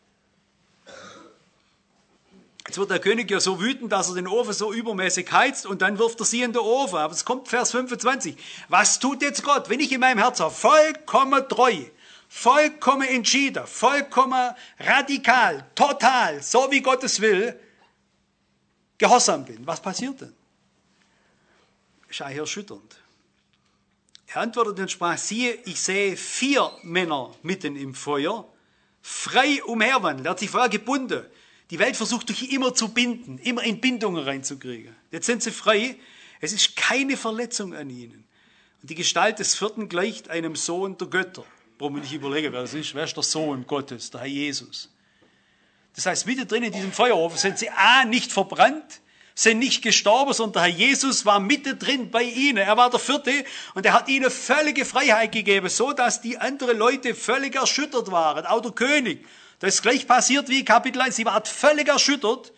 Jetzt wird der König ja so wütend, dass er den Ofen so übermäßig heizt und dann wirft er sie in den Ofen. Aber es kommt Vers fünfundzwanzig. Was tut jetzt Gott, wenn ich in meinem Herzen vollkommen treu, vollkommen entschieden, vollkommen radikal, total, so wie Gott es will, gehorsam bin? Was passiert denn? Ist eigentlich erschütternd. Er antwortete und sprach, siehe, ich sehe vier Männer mitten im Feuer, frei umherwandeln. Er hat sich vorher gebunden. Die Welt versucht dich immer zu binden, immer in Bindungen reinzukriegen. Jetzt sind sie frei. Es ist keine Verletzung an ihnen. Und die Gestalt des vierten gleicht einem Sohn der Götter. Warum will ich überlegen, wer das ist? Wer ist der Sohn Gottes, der Herr Jesus? Das heißt, mittendrin in diesem Feuerofen sind sie A, nicht verbrannt, sind nicht gestorben, sondern der Herr Jesus war mittendrin bei ihnen. Er war der Vierte und er hat ihnen völlige Freiheit gegeben, so dass die anderen Leute völlig erschüttert waren. Auch der König. Das ist gleich passiert wie Kapitel eins. Sie waren völlig erschüttert.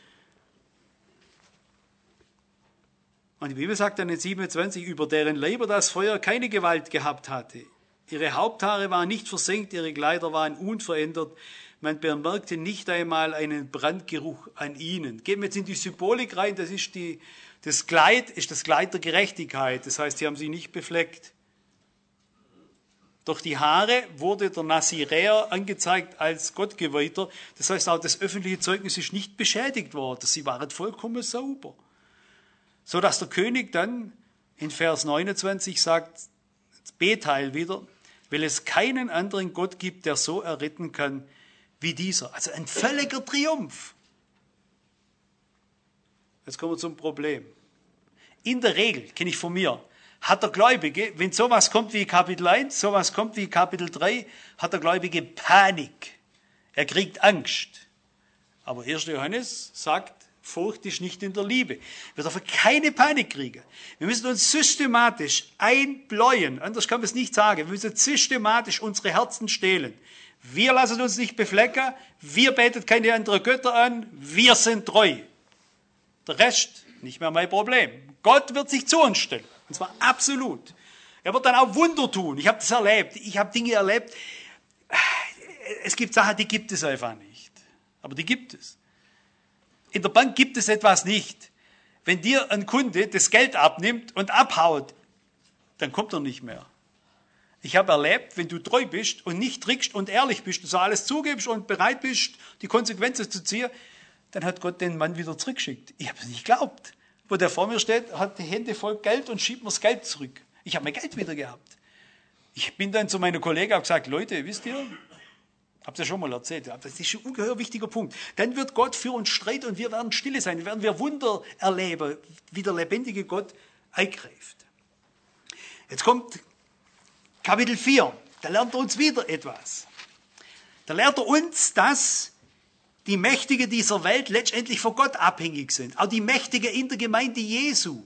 Und die Bibel sagt dann in siebenundzwanzig, über deren Leiber das Feuer keine Gewalt gehabt hatte. Ihre Haupthaare waren nicht versenkt, ihre Kleider waren unverändert. Man bemerkte nicht einmal einen Brandgeruch an ihnen. Gehen wir jetzt in die Symbolik rein, das ist die, das Kleid, ist das Kleid der Gerechtigkeit. Das heißt, sie haben sich nicht befleckt. Durch die Haare wurde der Naziräer angezeigt als Gottgeweihter. Das heißt, auch das öffentliche Zeugnis ist nicht beschädigt worden. Sie waren vollkommen sauber. So dass der König dann in Vers neunundzwanzig sagt, das B-Teil wieder, weil es keinen anderen Gott gibt, der so erretten kann wie dieser. Also ein völliger Triumph. Jetzt kommen wir zum Problem. In der Regel, kenne ich von mir, hat der Gläubige, wenn sowas kommt wie Kapitel eins, sowas kommt wie Kapitel drei, hat der Gläubige Panik. Er kriegt Angst. Aber erster Johannes sagt, Furcht ist nicht in der Liebe. Wir dürfen keine Panik kriegen. Wir müssen uns systematisch einbläuen, anders kann man es nicht sagen. Wir müssen systematisch unsere Herzen stehlen. Wir lassen uns nicht beflecken, wir beten keine anderen Götter an, wir sind treu. Der Rest, nicht mehr mein Problem. Gott wird sich zu uns stellen. Und zwar absolut. Er wird dann auch Wunder tun. Ich habe das erlebt. Ich habe Dinge erlebt. Es gibt Sachen, die gibt es einfach nicht. Aber die gibt es. In der Bank gibt es etwas nicht. Wenn dir ein Kunde das Geld abnimmt und abhaut, dann kommt er nicht mehr. Ich habe erlebt, wenn du treu bist und nicht trickst und ehrlich bist und so alles zugibst und bereit bist, die Konsequenzen zu ziehen, dann hat Gott den Mann wieder zurückgeschickt. Ich habe es nicht geglaubt. Wo der vor mir steht, hat die Hände voll Geld und schiebt mir das Geld zurück. Ich habe mein Geld wieder gehabt. Ich bin dann zu meinen Kollegen und gesagt, Leute, wisst ihr, habt ihr schon mal erzählt, das ist ein ungeheuer wichtiger Punkt. Dann wird Gott für uns streiten und wir werden stille sein, werden wir Wunder erleben, wie der lebendige Gott eingreift. Jetzt kommt Kapitel vier, da lernt er uns wieder etwas. Da lernt er uns, dass die Mächtigen dieser Welt letztendlich von Gott abhängig sind. Auch die Mächtigen in der Gemeinde Jesu.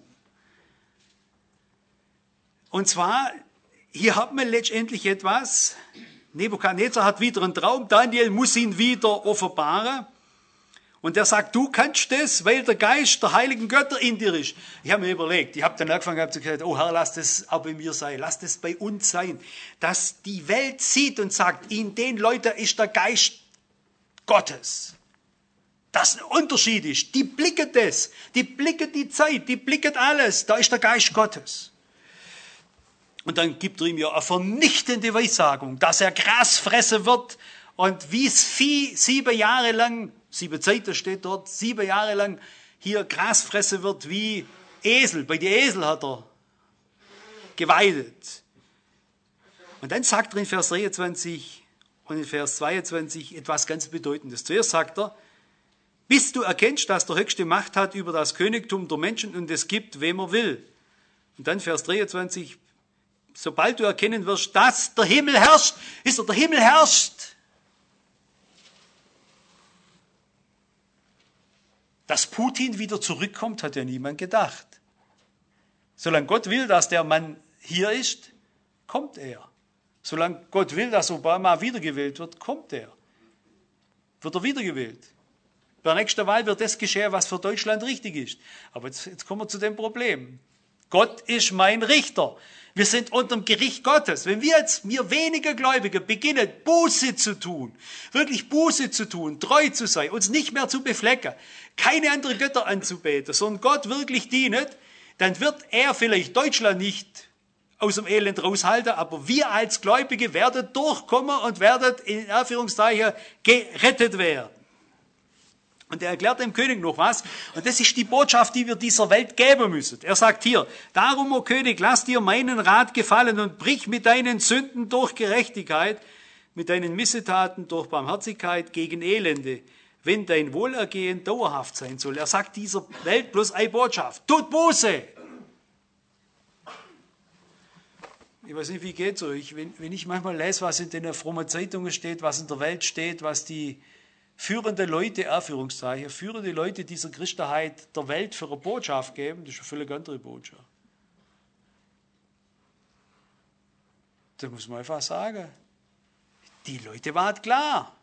Und zwar, hier hat man letztendlich etwas, Nebukadnezar hat wieder einen Traum, Daniel muss ihn wieder offenbaren. Und er sagt, du kannst das, weil der Geist der heiligen Götter in dir ist. Ich habe mir überlegt, ich habe dann angefangen zu sagen, oh Herr, lass das auch bei mir sein, lass das bei uns sein, dass die Welt sieht und sagt, in den Leuten ist der Geist Gottes. Dass ein Unterschied ist. Die blicken das, die blicken die Zeit, die blicken alles, da ist der Geist Gottes. Und dann gibt er ihm ja eine vernichtende Weissagung, dass er Gras fressen wird und wie es Vieh sieben Jahre lang, sieben Zeiten steht dort, sieben Jahre lang hier Gras fressen wird wie Esel. Bei den Esel hat er geweidet. Und dann sagt er in Vers dreiundzwanzig und in Vers zweiundzwanzig etwas ganz Bedeutendes. Zuerst sagt er, bis du erkennst, dass der Höchste Macht hat über das Königtum der Menschen und es gibt, wem er will. Und dann Vers dreiundzwanzig, sobald du erkennen wirst, dass der Himmel herrscht, ist er, der Himmel herrscht. Dass Putin wieder zurückkommt, hat ja niemand gedacht. Solange Gott will, dass der Mann hier ist, kommt er. Solange Gott will, dass Obama wiedergewählt wird, kommt er. Wird er wiedergewählt. Bei der nächsten Wahl wird das geschehen, was für Deutschland richtig ist. Aber jetzt, jetzt kommen wir zu dem Problem. Gott ist mein Richter. Wir sind unter dem Gericht Gottes. Wenn wir jetzt, wir wenige Gläubige, beginnen, Buße zu tun, wirklich Buße zu tun, treu zu sein, uns nicht mehr zu beflecken, keine anderen Götter anzubeten, sondern Gott wirklich dienen, dann wird er vielleicht Deutschland nicht aus dem Elend raushalten, aber wir als Gläubige werden durchkommen und werden in Anführungszeichen gerettet werden. Und er erklärt dem König noch was. Und das ist die Botschaft, die wir dieser Welt geben müssen. Er sagt hier, darum, o König, lass dir meinen Rat gefallen und brich mit deinen Sünden durch Gerechtigkeit, mit deinen Missetaten durch Barmherzigkeit gegen Elende, wenn dein Wohlergehen dauerhaft sein soll. Er sagt dieser Welt bloß eine Botschaft. Tut Buße! Ich weiß nicht, wie geht es euch. Wenn, wenn ich manchmal lese, was in den frommen Zeitungen steht, was in der Welt steht, was die führende Leute, Anführungszeichen, führende Leute dieser Christenheit der Welt für eine Botschaft geben, das ist eine völlig andere Botschaft. Da muss man einfach sagen, die Leute waren klar.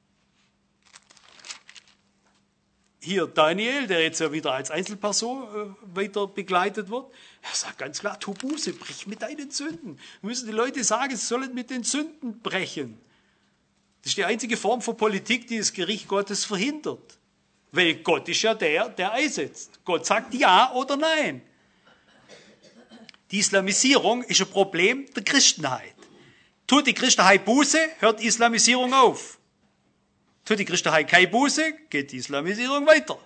Hier Daniel, der jetzt ja wieder als Einzelperson äh, weiter begleitet wird, er sagt ganz klar, tu Buße, brich mit deinen Sünden. Wir müssen die Leute sagen, sie sollen mit den Sünden brechen. Das ist die einzige Form von Politik, die das Gericht Gottes verhindert. Weil Gott ist ja der, der einsetzt. Gott sagt ja oder nein. Die Islamisierung ist ein Problem der Christenheit. Tut die Christenheit Buße, hört die Islamisierung auf. Tut die Christenheit keine Buße, geht die Islamisierung weiter.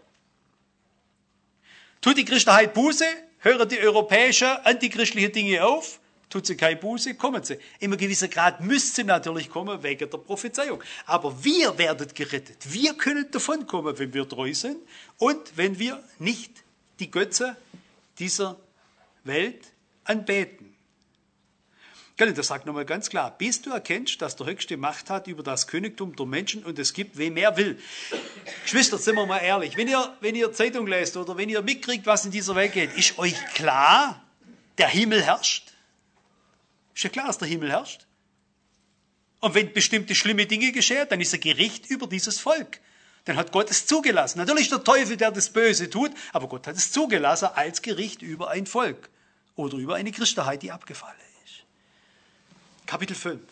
Tut die Christenheit Buße, hören die europäischen antichristlichen Dinge auf. Tut sie keine Buße, kommen sie. In einem gewissen Grad müsste sie natürlich kommen, wegen der Prophezeiung. Aber wir werden gerettet. Wir können davon kommen, wenn wir treu sind und wenn wir nicht die Götze dieser Welt anbeten. Das sagt nochmal ganz klar, bis du erkennst, dass der Höchste Macht hat über das Königtum der Menschen und es gibt, wem er will. Geschwister, sind wir mal ehrlich, wenn ihr, wenn ihr Zeitung lest oder wenn ihr mitkriegt, was in dieser Welt geht, ist euch klar, der Himmel herrscht? Ist ja klar, dass der Himmel herrscht. Und wenn bestimmte schlimme Dinge geschehen, dann ist ein Gericht über dieses Volk. Dann hat Gott es zugelassen. Natürlich der Teufel, der das Böse tut, aber Gott hat es zugelassen als Gericht über ein Volk oder über eine Christenheit, die abgefallen ist. Kapitel fünf.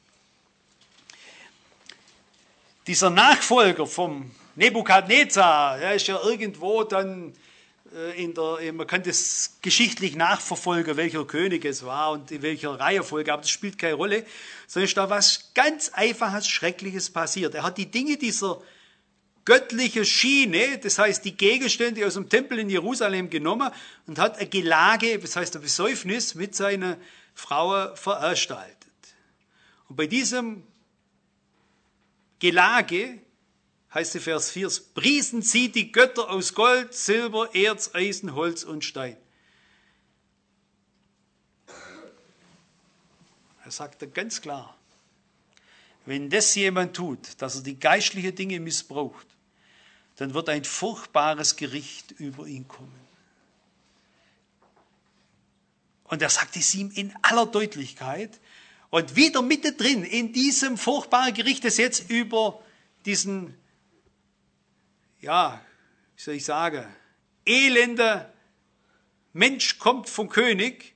Dieser Nachfolger vom Nebukadnezar, der ist ja irgendwo dann in der, man kann das geschichtlich nachverfolgen, welcher König es war und in welcher Reihenfolge, aber das spielt keine Rolle, sondern ist da was ganz Einfaches, Schreckliches passiert. Er hat die Dinge dieser göttlichen Schiene, das heißt die Gegenstände aus dem Tempel in Jerusalem genommen und hat ein Gelage, das heißt ein Besäufnis mit seiner Frau veranstaltet. Und bei diesem Gelage, heißt in Vers vier, priesen sie die Götter aus Gold, Silber, Erz, Eisen, Holz und Stein. Er sagte ganz klar, wenn das jemand tut, dass er die geistlichen Dinge missbraucht, dann wird ein furchtbares Gericht über ihn kommen. Und er sagt es ihm in aller Deutlichkeit. Und wieder mittendrin in diesem furchtbaren Gericht, das jetzt über diesen, ja, wie soll ich sagen, elender Mensch kommt vom König,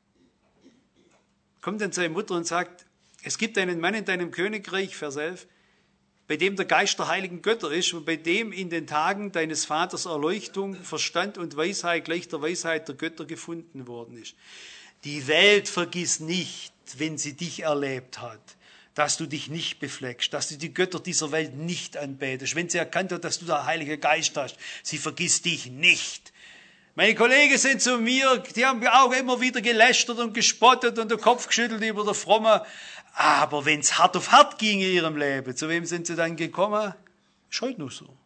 kommt dann seine Mutter und sagt, es gibt einen Mann in deinem Königreich, Vers elf, bei dem der Geist der heiligen Götter ist und bei dem in den Tagen deines Vaters Erleuchtung, Verstand und Weisheit gleich der Weisheit der Götter gefunden worden ist. Die Welt vergisst nicht, wenn sie dich erlebt hat, dass du dich nicht befleckst, dass du die Götter dieser Welt nicht anbetest. Wenn sie erkannt hat, dass du der Heilige Geist hast, sie vergisst dich nicht. Meine Kollegen sind zu mir, die haben auch immer wieder gelästert und gespottet und den Kopf geschüttelt über der Fromme. Aber wenn es hart auf hart ging in ihrem Leben, zu wem sind sie dann gekommen? Ist heute noch so.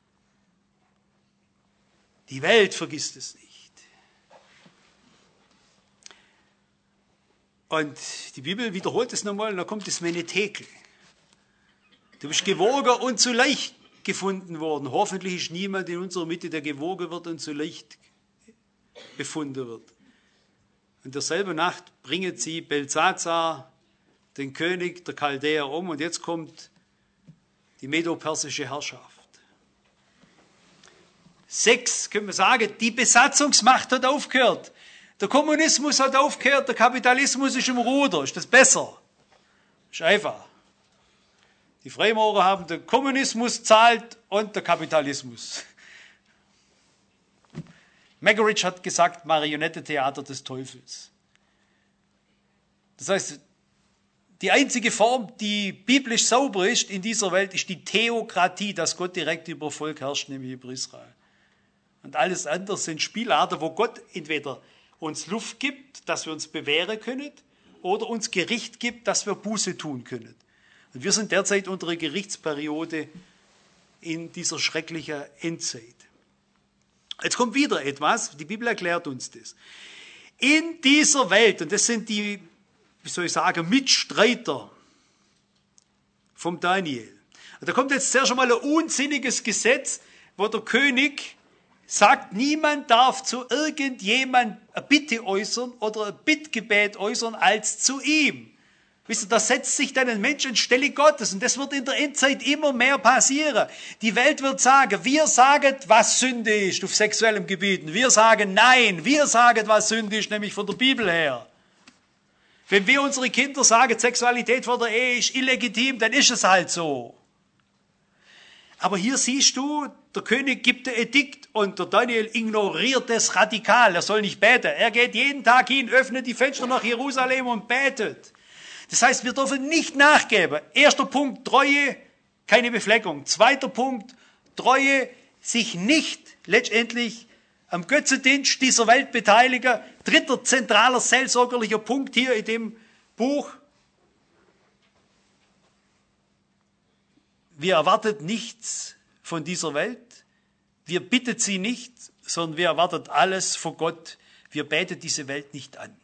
Die Welt vergisst es nicht. Und die Bibel wiederholt es nochmal, und da kommt das Menetekel. Du bist gewogen und zu leicht gefunden worden. Hoffentlich ist niemand in unserer Mitte, der gewogen wird und zu leicht befunden wird. Und derselbe Nacht bringen sie Belsatzar, den König der Chaldäer, um. Und jetzt kommt die medo-persische Herrschaft. Sechs, können wir sagen, die Besatzungsmacht hat aufgehört. Der Kommunismus hat aufgehört, der Kapitalismus ist im Ruder. Ist das besser? Ist einfach. Die Freimaurer haben den Kommunismus zahlt und der Kapitalismus. Meggerichs hat gesagt, Marionettentheater des Teufels. Das heißt, die einzige Form, die biblisch sauber ist in dieser Welt, ist die Theokratie, dass Gott direkt über Volk herrscht, nämlich über Israel. Und alles andere sind Spielarten, wo Gott entweder uns Luft gibt, dass wir uns bewähren können, oder uns Gericht gibt, dass wir Buße tun können. Und wir sind derzeit unter einer Gerichtsperiode in dieser schrecklichen Endzeit. Jetzt kommt wieder etwas, die Bibel erklärt uns das. In dieser Welt, und das sind die, wie soll ich sagen, Mitstreiter vom Daniel. Und da kommt jetzt zuerst einmal ein unsinniges Gesetz, wo der König sagt, niemand darf zu irgendjemand eine Bitte äußern oder ein Bittgebet äußern als zu ihm. Wisst ihr, da setzt sich dann ein Mensch anstelle Gottes und das wird in der Endzeit immer mehr passieren. Die Welt wird sagen, wir sagen, was Sünde ist auf sexuellem Gebiet. Wir sagen nein, wir sagen, was Sünde ist, nämlich von der Bibel her. Wenn wir unsere Kinder sagen, Sexualität vor der Ehe ist illegitim, dann ist es halt so. Aber hier siehst du, der König gibt ein Edikt und der Daniel ignoriert es radikal. Er soll nicht beten. Er geht jeden Tag hin, öffnet die Fenster nach Jerusalem und betet. Das heißt, wir dürfen nicht nachgeben. Erster Punkt, Treue, keine Befleckung. Zweiter Punkt, Treue, sich nicht letztendlich am Götzendienst dieser Welt beteiligen. Dritter zentraler seelsorgerlicher Punkt hier in dem Buch. Wir erwarten nichts von dieser Welt. Wir bitten sie nicht, sondern wir erwarten alles von Gott. Wir beten diese Welt nicht an.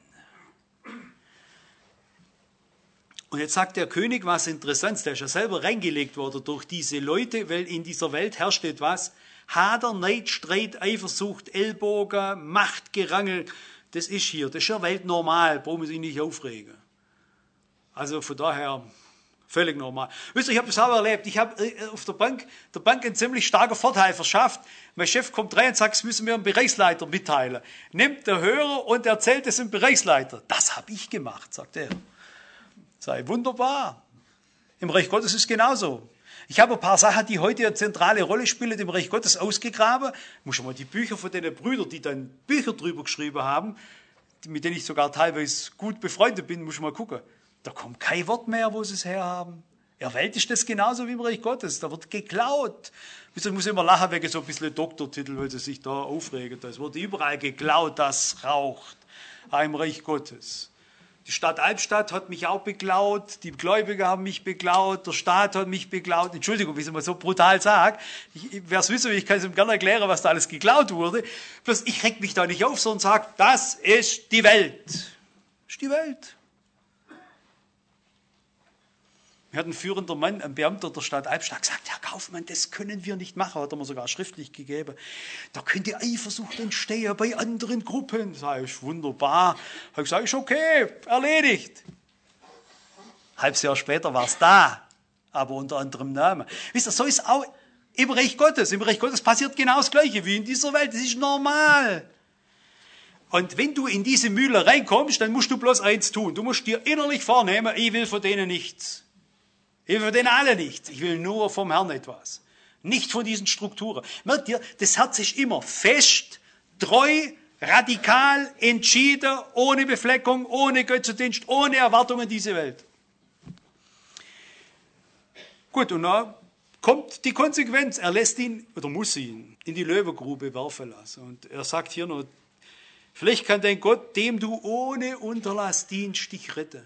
Und jetzt sagt der König was Interessantes, der ist ja selber reingelegt worden durch diese Leute, weil in dieser Welt herrscht etwas. Hader, Neid, Streit, Eifersucht, Ellbogen, Machtgerangel, das ist hier, das ist ja weltnormal, brauchen wir sich nicht aufregen. Also von daher völlig normal. Wisst ihr, ich habe das auch erlebt, ich habe auf der Bank, der Bank einen ziemlich starken Vorteil verschafft. Mein Chef kommt rein und sagt, das müssen wir dem Bereichsleiter mitteilen. Nimmt der Hörer und erzählt es dem Bereichsleiter. Das habe ich gemacht, sagt er. Sei wunderbar. Im Reich Gottes ist es genauso. Ich habe ein paar Sachen, die heute eine zentrale Rolle spielen, im Reich Gottes ausgegraben. Ich muss schon mal die Bücher von den Brüdern, die dann Bücher drüber geschrieben haben, mit denen ich sogar teilweise gut befreundet bin, muss ich mal gucken. Da kommt kein Wort mehr, wo sie es herhaben. In der Welt ist das genauso wie im Reich Gottes. Da wird geklaut. Ich muss immer lachen wegen so ein bisschen Doktortitel, weil sie sich da aufregen. Es wird überall geklaut, das raucht. Auch im Reich Gottes. Die Stadt Albstadt hat mich auch beklaut, die Gläubiger haben mich beklaut, der Staat hat mich beklaut. Entschuldigung, wie ich es mal so brutal sage. Wer es wissen will, ich kann es ihm gerne erklären, was da alles geklaut wurde. Bloß ich reg mich da nicht auf, sondern sage, das ist die Welt. Das ist die Welt. Mir hat ein führender Mann, ein Beamter der Stadt Albstadt gesagt, Herr Kaufmann, das können wir nicht machen, hat er mir sogar schriftlich gegeben. Da könnte Eifersucht entstehen bei anderen Gruppen. Sag ich, wunderbar. Habe ich gesagt, ist okay, erledigt. Halbes Jahr später war es da, aber unter anderem Namen. Wisst ihr, so ist auch im Reich Gottes. Im Reich Gottes passiert genau das Gleiche wie in dieser Welt. Das ist normal. Und wenn du in diese Mühle reinkommst, dann musst du bloß eins tun. Du musst dir innerlich vornehmen, ich will von denen nichts. Ich will von denen alle nichts. Ich will nur vom Herrn etwas. Nicht von diesen Strukturen. Merkt ihr, das Herz ist immer fest, treu, radikal, entschieden, ohne Befleckung, ohne Götzendienst, ohne Erwartungen in diese Welt. Gut, und dann kommt die Konsequenz. Er lässt ihn, oder muss ihn, in die Löwengrube werfen lassen. Und er sagt hier noch, vielleicht kann dein Gott, dem du ohne Unterlass dienst, dich retten.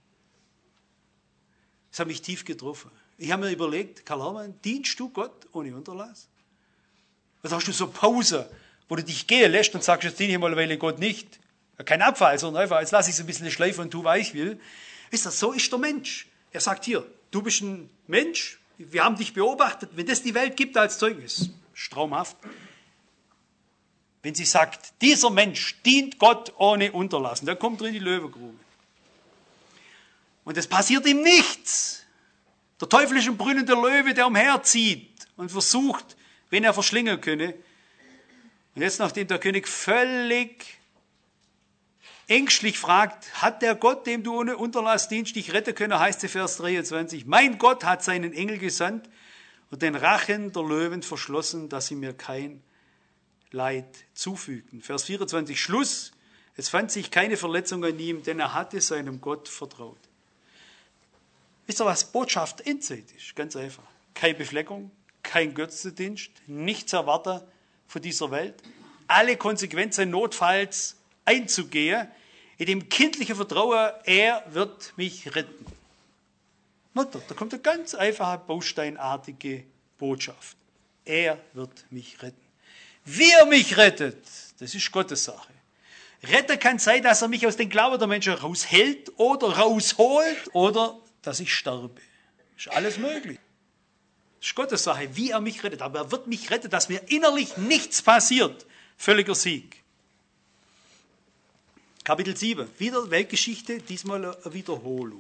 Das hat mich tief getroffen. Ich habe mir überlegt, Karl Hermann, dienst du Gott ohne Unterlass? Was hast du so Pause, wo du dich gehen lässt und sagst, jetzt diene ich mal eine Weile Gott nicht. Kein Abfall, sondern einfach, jetzt lasse ich es ein bisschen schleifen und tu, was ich will. Wisst ihr, so ist der Mensch. Er sagt hier, du bist ein Mensch, wir haben dich beobachtet, wenn das die Welt gibt als Zeugnis, traumhaft. Wenn sie sagt, dieser Mensch dient Gott ohne Unterlassen, dann kommt er in die Löwengrube. Und es passiert ihm nichts. Der Teufel ist ein brüllender Löwe, der umherzieht und versucht, wen er verschlingen könne. Und jetzt, nachdem der König völlig ängstlich fragt, hat der Gott, dem du ohne Unterlass dienst, dich retten können, heißt es Vers dreiundzwanzig, mein Gott hat seinen Engel gesandt und den Rachen der Löwen verschlossen, dass sie mir kein Leid zufügten. Vers vierundzwanzig, Schluss, es fand sich keine Verletzung an ihm, denn er hatte seinem Gott vertraut. Wisst ihr, was Botschaft Endzeit ist? Ganz einfach. Keine Befleckung, kein Götzendienst, nichts erwarten von dieser Welt. Alle Konsequenzen notfalls einzugehen, in dem kindlichen Vertrauen, er wird mich retten. Mutter, da kommt eine ganz einfache, bausteinartige Botschaft. Er wird mich retten. Wie er mich rettet, das ist Gottes Sache. Retten kann sein, dass er mich aus den Glauben der Menschen raushält oder rausholt oder dass ich sterbe. Ist alles möglich. Das ist Gottes Sache, wie er mich rettet. Aber er wird mich retten, dass mir innerlich nichts passiert. Völliger Sieg. Kapitel sieben. Wieder Weltgeschichte, diesmal eine Wiederholung.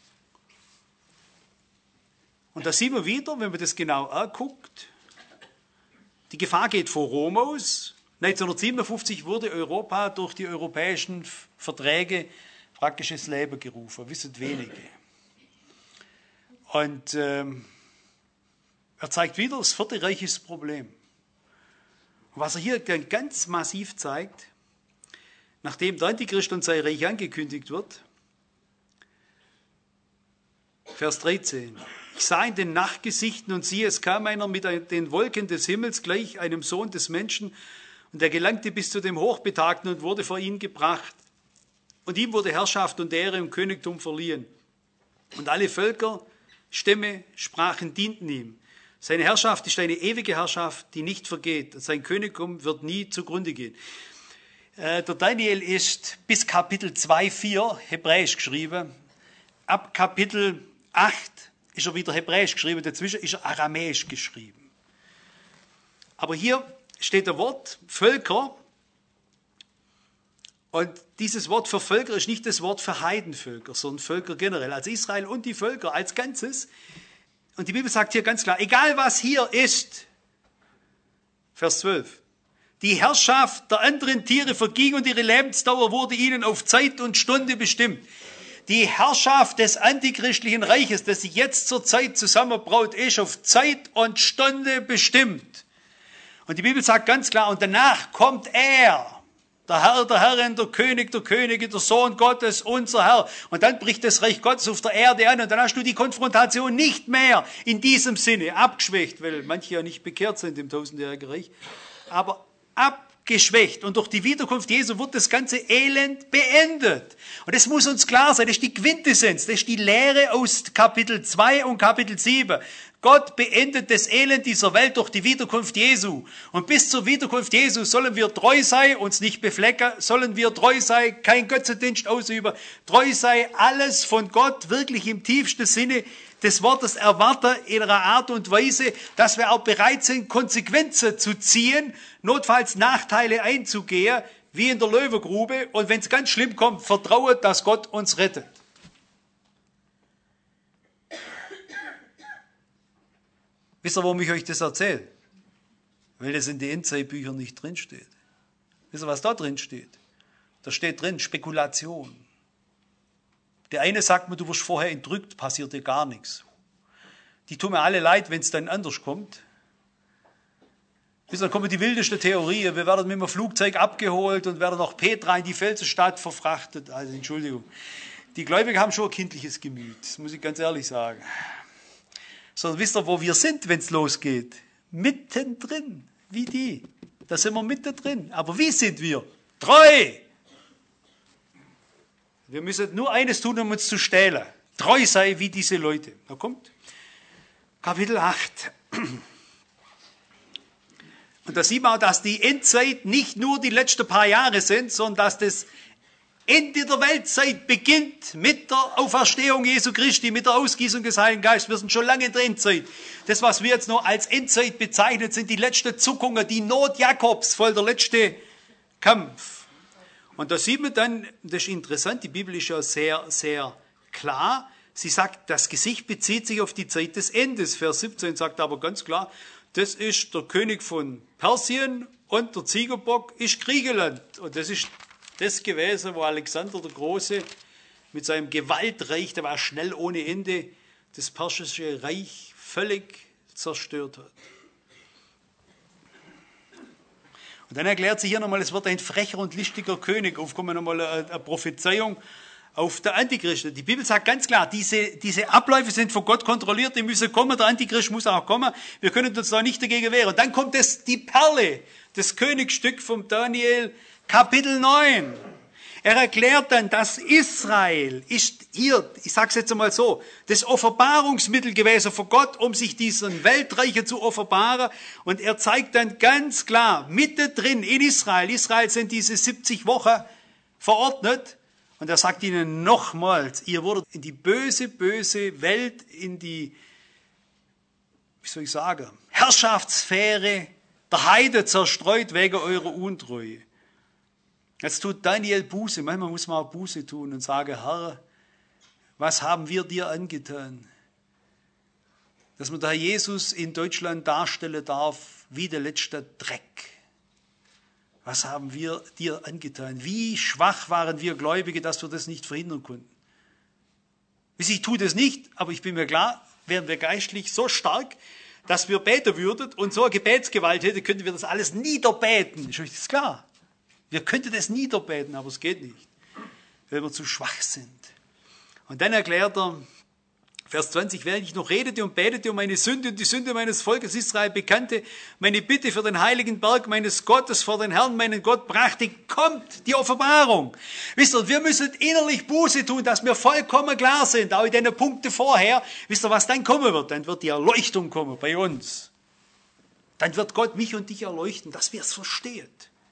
Und da sehen wir wieder, wenn man das genau anguckt, die Gefahr geht vor Rom aus. neunzehnhundertsiebenundfünfzig wurde Europa durch die europäischen Verträge praktisch ins Leben gerufen. Wissen wenige. Und ähm, er zeigt wieder, das vierte Reich ist das Problem. Und was er hier ganz massiv zeigt, nachdem der Antichrist und sein Reich angekündigt wird, Vers dreizehn. Ich sah in den Nachtgesichten und siehe, es kam einer mit den Wolken des Himmels gleich einem Sohn des Menschen und er gelangte bis zu dem Hochbetagten und wurde vor ihn gebracht. Und ihm wurde Herrschaft und Ehre und Königtum verliehen. Und alle Völker, Stämme, Sprachen dienten ihm. Seine Herrschaft ist eine ewige Herrschaft, die nicht vergeht. Und sein Königtum wird nie zugrunde gehen. Äh, der Daniel ist bis Kapitel zwei, vier hebräisch geschrieben. Ab Kapitel acht ist er wieder hebräisch geschrieben. Dazwischen ist er aramäisch geschrieben. Aber hier steht das Wort Völker. Und dieses Wort für Völker ist nicht das Wort für Heidenvölker, sondern Völker generell, also Israel und die Völker als Ganzes. Und die Bibel sagt hier ganz klar, egal was hier ist, Vers zwölf, die Herrschaft der anderen Tiere verging und ihre Lebensdauer wurde ihnen auf Zeit und Stunde bestimmt. Die Herrschaft des antichristlichen Reiches, das sich jetzt zur Zeit zusammenbraut, ist auf Zeit und Stunde bestimmt. Und die Bibel sagt ganz klar, und danach kommt er, der Herr der Herren, der König der Könige, der Sohn Gottes, unser Herr. Und dann bricht das Reich Gottes auf der Erde an und dann hast du die Konfrontation nicht mehr in diesem Sinne abgeschwächt, weil manche ja nicht bekehrt sind im tausendjährigen Reich, aber abgeschwächt. Und durch die Wiederkunft Jesu wird das ganze Elend beendet. Und das muss uns klar sein, das ist die Quintessenz, das ist die Lehre aus Kapitel zwei und Kapitel sieben. Gott beendet das Elend dieser Welt durch die Wiederkunft Jesu. Und bis zur Wiederkunft Jesu sollen wir treu sein, uns nicht beflecken, sollen wir treu sein, kein Götzendienst ausüben, treu sein, alles von Gott wirklich im tiefsten Sinne des Wortes erwarten in einer Art und Weise, dass wir auch bereit sind, Konsequenzen zu ziehen, notfalls Nachteile einzugehen, wie in der Löwengrube. Und wenn es ganz schlimm kommt, vertrauen, dass Gott uns rettet. Wisst ihr, warum ich euch das erzähle? Weil das in den Endzeitbüchern nicht drinsteht. Wisst ihr, was da drin steht? Da steht drin Spekulation. Der eine sagt mir, du wirst vorher entrückt, passiert dir gar nichts. Die tun mir alle leid, wenn es dann anders kommt. Wisst ihr, dann kommt die wildeste Theorie. Wir werden mit dem Flugzeug abgeholt und werden nach Petra in die Felsenstadt verfrachtet. Also Entschuldigung. Die Gläubigen haben schon ein kindliches Gemüt, das muss ich ganz ehrlich sagen. Sondern wisst ihr, wo wir sind, wenn es losgeht? Mittendrin, wie die. Da sind wir mittendrin. Aber wie sind wir? Treu! Wir müssen nur eines tun, um uns zu stehlen. Treu sei wie diese Leute. Da kommt Kapitel acht. Und da sieht man auch, dass die Endzeit nicht nur die letzten paar Jahre sind, sondern dass das Ende der Weltzeit beginnt mit der Auferstehung Jesu Christi, mit der Ausgießung des Heiligen Geistes. Wir sind schon lange in der Endzeit. Das, was wir jetzt noch als Endzeit bezeichnen, sind die letzten Zuckungen, die Not Jakobs, voll der letzte Kampf. Und da sieht man dann, das ist interessant, die Bibel ist ja sehr, sehr klar. Sie sagt, das Gesicht bezieht sich auf die Zeit des Endes. Vers siebzehn sagt aber ganz klar, das ist der König von Persien und der Ziegenbock ist Griechenland. Und das ist das gewesen, wo Alexander der Große mit seinem Gewaltreich, der war schnell ohne Ende, das persische Reich völlig zerstört hat. Und dann erklärt sich hier nochmal, es wird ein frecher und listiger König aufkommen, nochmal eine, eine Prophezeiung auf der Antichrist. Die Bibel sagt ganz klar, diese, diese Abläufe sind von Gott kontrolliert, die müssen kommen, der Antichrist muss auch kommen, wir können uns da nicht dagegen wehren. Und dann kommt das, die Perle, das Königsstück vom Daniel, Kapitel neun. Er erklärt dann, dass Israel ist hier, ich sage es jetzt einmal so, das Offenbarungsmittel gewesen für Gott, um sich diesen Weltreiche zu offenbaren. Und er zeigt dann ganz klar, mittendrin in Israel, Israel sind diese siebzig Wochen verordnet. Und er sagt ihnen nochmals, ihr wurdet in die böse, böse Welt, in die, wie soll ich sagen, Herrschaftssphäre der Heide zerstreut wegen eurer Untreue. Jetzt tut Daniel Buße. Manchmal muss man auch Buße tun und sagen, Herr, was haben wir dir angetan? Dass man da Jesus in Deutschland darstellen darf wie der letzte Dreck. Was haben wir dir angetan? Wie schwach waren wir Gläubige, dass wir das nicht verhindern konnten? Ich tue das nicht, aber ich bin mir klar, wären wir geistlich so stark, dass wir beten würden und so eine Gebetsgewalt hätten, könnten wir das alles niederbeten. Ist euch das klar? Wir könnten das niederbeten, aber es geht nicht, weil wir zu schwach sind. Und dann erklärt er, Vers zwanzig, während ich noch redete und betete um meine Sünde und die Sünde meines Volkes Israel bekannte, meine Bitte für den heiligen Berg meines Gottes vor den Herrn, meinen Gott, brachte, kommt die Offenbarung. Wisst ihr, wir müssen innerlich Buße tun, dass wir vollkommen klar sind, auch in den Punkten vorher. Wisst ihr, was dann kommen wird? Dann wird die Erleuchtung kommen bei uns. Dann wird Gott mich und dich erleuchten, dass wir es verstehen.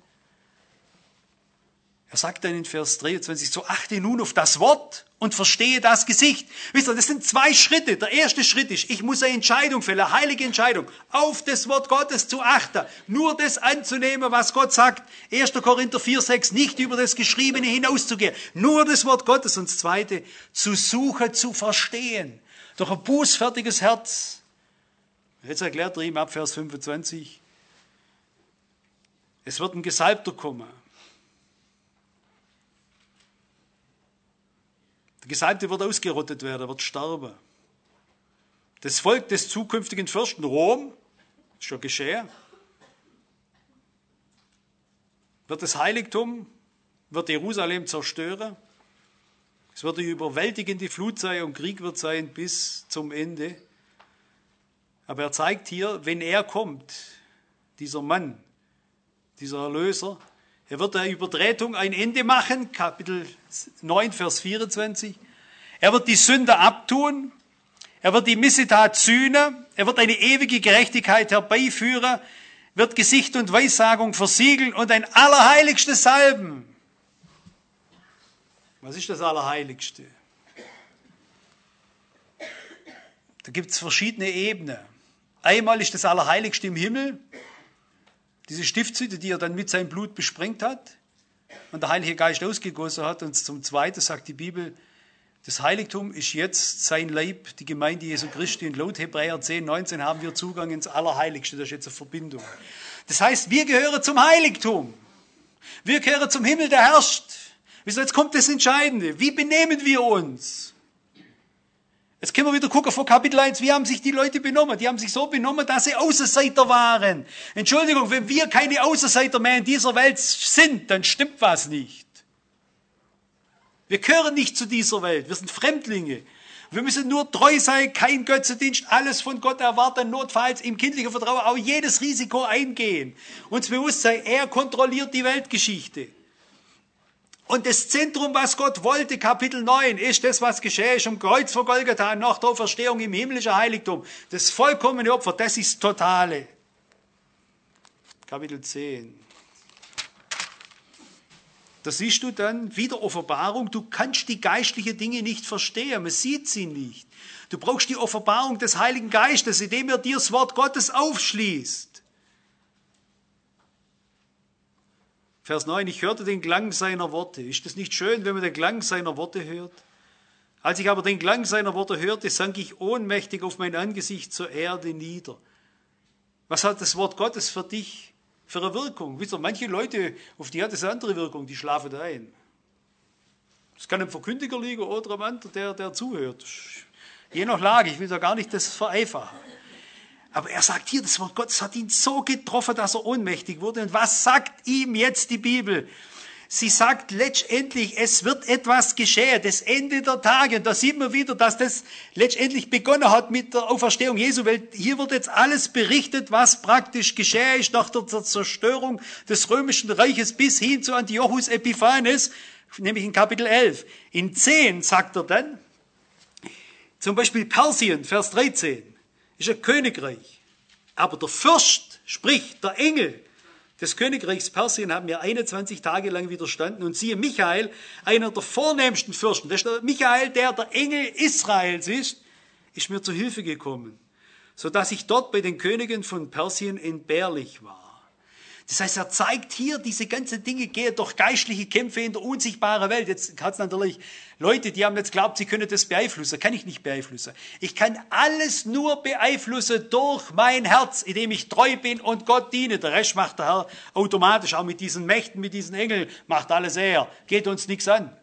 Er sagt dann in Vers dreiundzwanzig, so achte nun auf das Wort und verstehe das Gesicht. Wisst ihr, das sind zwei Schritte. Der erste Schritt ist, ich muss eine Entscheidung fällen, eine heilige Entscheidung, auf das Wort Gottes zu achten. Nur das anzunehmen, was Gott sagt. erster Korinther vier, sechs, nicht über das Geschriebene hinauszugehen. Nur das Wort Gottes. Und das zweite, zu suchen, zu verstehen. Durch ein bußfertiges Herz. Jetzt erklärt er ihm ab Vers fünfundzwanzig, es wird ein Gesalbter kommen. Der Gesalbte wird ausgerottet werden, er wird sterben. Das Volk des zukünftigen Fürsten Rom, ist schon geschehen, wird das Heiligtum, wird Jerusalem zerstören. Es wird eine überwältigende Flut sein und Krieg wird sein bis zum Ende. Aber er zeigt hier, wenn er kommt, dieser Mann, dieser Erlöser, er wird der Übertretung ein Ende machen, Kapitel neun, Vers vierundzwanzig. Er wird die Sünde abtun, er wird die Missetat sühnen, er wird eine ewige Gerechtigkeit herbeiführen, wird Gesicht und Weissagung versiegeln und ein Allerheiligstes salben. Was ist das Allerheiligste? Da gibt es verschiedene Ebenen. Einmal ist das Allerheiligste im Himmel, diese Stiftshütte, die er dann mit seinem Blut besprengt hat und der Heilige Geist ausgegossen hat. Und zum Zweiten sagt die Bibel, Das Heiligtum ist jetzt sein Leib, die Gemeinde Jesu Christi. Und laut Hebräer zehn, neunzehn haben wir Zugang ins Allerheiligste. Das ist jetzt eine Verbindung. Das heißt, wir gehören zum Heiligtum. Wir gehören zum Himmel, der herrscht. Wieso, jetzt kommt das Entscheidende. Wie benehmen wir uns? Jetzt können wir wieder gucken vor Kapitel eins. Wie haben sich die Leute benommen? Die haben sich so benommen, dass sie Außenseiter waren. Entschuldigung, wenn wir keine Außenseiter mehr in dieser Welt sind, dann stimmt was nicht. Wir gehören nicht zu dieser Welt. Wir sind Fremdlinge. Wir müssen nur treu sein, kein Götzendienst, alles von Gott erwarten, notfalls im kindlichen Vertrauen auch jedes Risiko eingehen. Uns bewusst sein, er kontrolliert die Weltgeschichte. Und das Zentrum, was Gott wollte, Kapitel neun, ist das, was geschehen ist am Kreuz vor Golgatha, nach der Auferstehung im himmlischen Heiligtum. Das vollkommene Opfer, das ist Totale. Kapitel zehn. Da siehst du dann wieder Offenbarung, du kannst die geistlichen Dinge nicht verstehen, man sieht sie nicht. Du brauchst die Offenbarung des Heiligen Geistes, indem er dir das Wort Gottes aufschließt. Vers neun, ich hörte den Klang seiner Worte. Ist es nicht schön, wenn man den Klang seiner Worte hört? Als ich aber den Klang seiner Worte hörte, sank ich ohnmächtig auf mein Angesicht zur Erde nieder. Was hat das Wort Gottes für dich für eine Wirkung? Wisst ihr, manche Leute, auf die hat es eine andere Wirkung, die schlafen ein. Es kann am Verkündiger liegen oder am anderen, der, der zuhört. Je nach Lage, ich will da gar nicht das vereinfachen. Aber er sagt hier, das Wort Gottes hat ihn so getroffen, dass er ohnmächtig wurde. Und was sagt ihm jetzt die Bibel? Sie sagt letztendlich, es wird etwas geschehen, das Ende der Tage. Und da sieht man wieder, dass das letztendlich begonnen hat mit der Auferstehung Jesu. Weil hier wird jetzt alles berichtet, was praktisch geschehen ist nach der Zerstörung des römischen Reiches bis hin zu Antiochus Epiphanes, nämlich in Kapitel elf. In zehn sagt er dann, zum Beispiel Persien, Vers dreizehn. Ist ein Königreich. Aber der Fürst, sprich der Engel des Königreichs Persien, haben mir einundzwanzig Tage lang widerstanden. Und siehe, Michael, einer der vornehmsten Fürsten, das ist der Michael, der der Engel Israels ist, ist mir zu Hilfe gekommen, sodass ich dort bei den Königen von Persien entbehrlich war. Das heißt, er zeigt hier, diese ganzen Dinge gehen durch geistliche Kämpfe in der unsichtbaren Welt. Jetzt hat es natürlich Leute, die haben jetzt glaubt, sie können das beeinflussen. Kann ich nicht beeinflussen. Ich kann alles nur beeinflussen durch mein Herz, indem ich treu bin und Gott diene. Der Rest macht der Herr automatisch, auch mit diesen Mächten, mit diesen Engeln, macht alles er. Geht uns nichts an.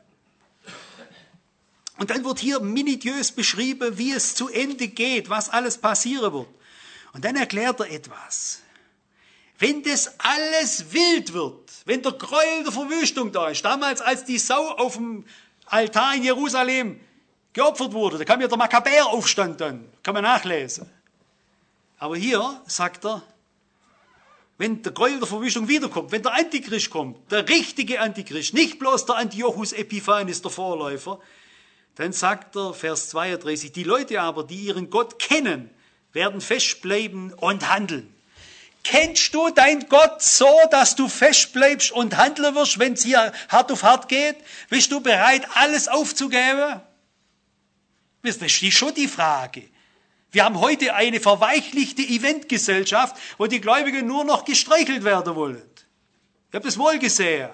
Und dann wird hier minutiös beschrieben, wie es zu Ende geht, was alles passieren wird. Und dann erklärt er etwas. Wenn das alles wild wird, wenn der Gräuel der Verwüstung da ist, damals als die Sau auf dem Altar in Jerusalem geopfert wurde, da kam ja der Makkabäeraufstand dann, kann man nachlesen. Aber hier sagt er, wenn der Gräuel der Verwüstung wiederkommt, wenn der Antichrist kommt, der richtige Antichrist, nicht bloß der Antiochus Epiphanes, der Vorläufer, dann sagt er, Vers zweiunddreißig, die Leute aber, die ihren Gott kennen, werden festbleiben und handeln. Kennst du dein Gott so, dass du fest bleibst und handeln wirst, wenn es hier hart auf hart geht? Bist du bereit, alles aufzugeben? Das ist schon die Frage. Wir haben heute eine verweichlichte Eventgesellschaft, wo die Gläubigen nur noch gestreichelt werden wollen. Ich habe das wohl gesehen.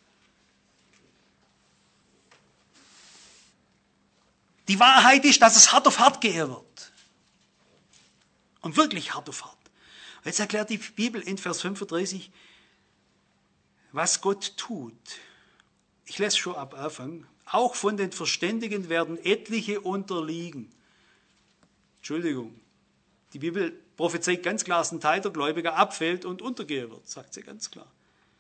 Die Wahrheit ist, dass es hart auf hart gehen wird. Und wirklich hart auf hart. Jetzt erklärt die Bibel in Vers fünfunddreißig, was Gott tut. Ich lese schon ab Anfang. Auch von den Verständigen werden etliche unterliegen. Entschuldigung. Die Bibel prophezeit ganz klar, dass ein Teil der Gläubiger abfällt und untergehen wird, sagt sie ganz klar.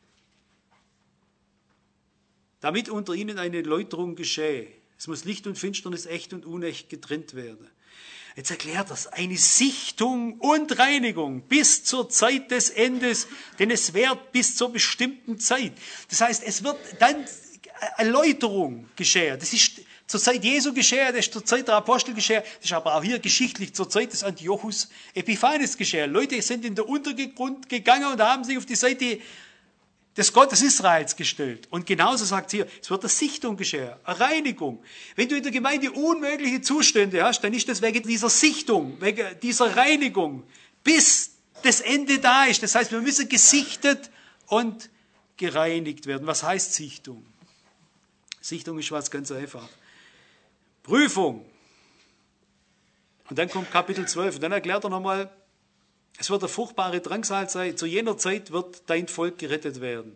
Damit unter ihnen eine Läuterung geschehe. Es muss Licht und Finsternis, echt und unecht getrennt werden. Jetzt erklärt das, eine Sichtung und Reinigung bis zur Zeit des Endes, denn es währt bis zur bestimmten Zeit. Das heißt, es wird dann Erläuterung geschehen. Das ist zur Zeit Jesu geschehen, das ist zur Zeit der Apostel geschehen, das ist aber auch hier geschichtlich zur Zeit des Antiochus Epiphanes geschehen. Leute sind in den Untergrund gegangen und haben sich auf die Seite des Gottes Israels gestellt. Und genauso sagt hier, es wird eine Sichtung geschehen, eine Reinigung. Wenn du in der Gemeinde unmögliche Zustände hast, dann ist das wegen dieser Sichtung, wegen dieser Reinigung, bis das Ende da ist. Das heißt, wir müssen gesichtet und gereinigt werden. Was heißt Sichtung? Sichtung ist was ganz einfach. Prüfung. Und dann kommt Kapitel zwölf und dann erklärt er nochmal, es wird eine furchtbare Drangsal sein, zu jener Zeit wird dein Volk gerettet werden.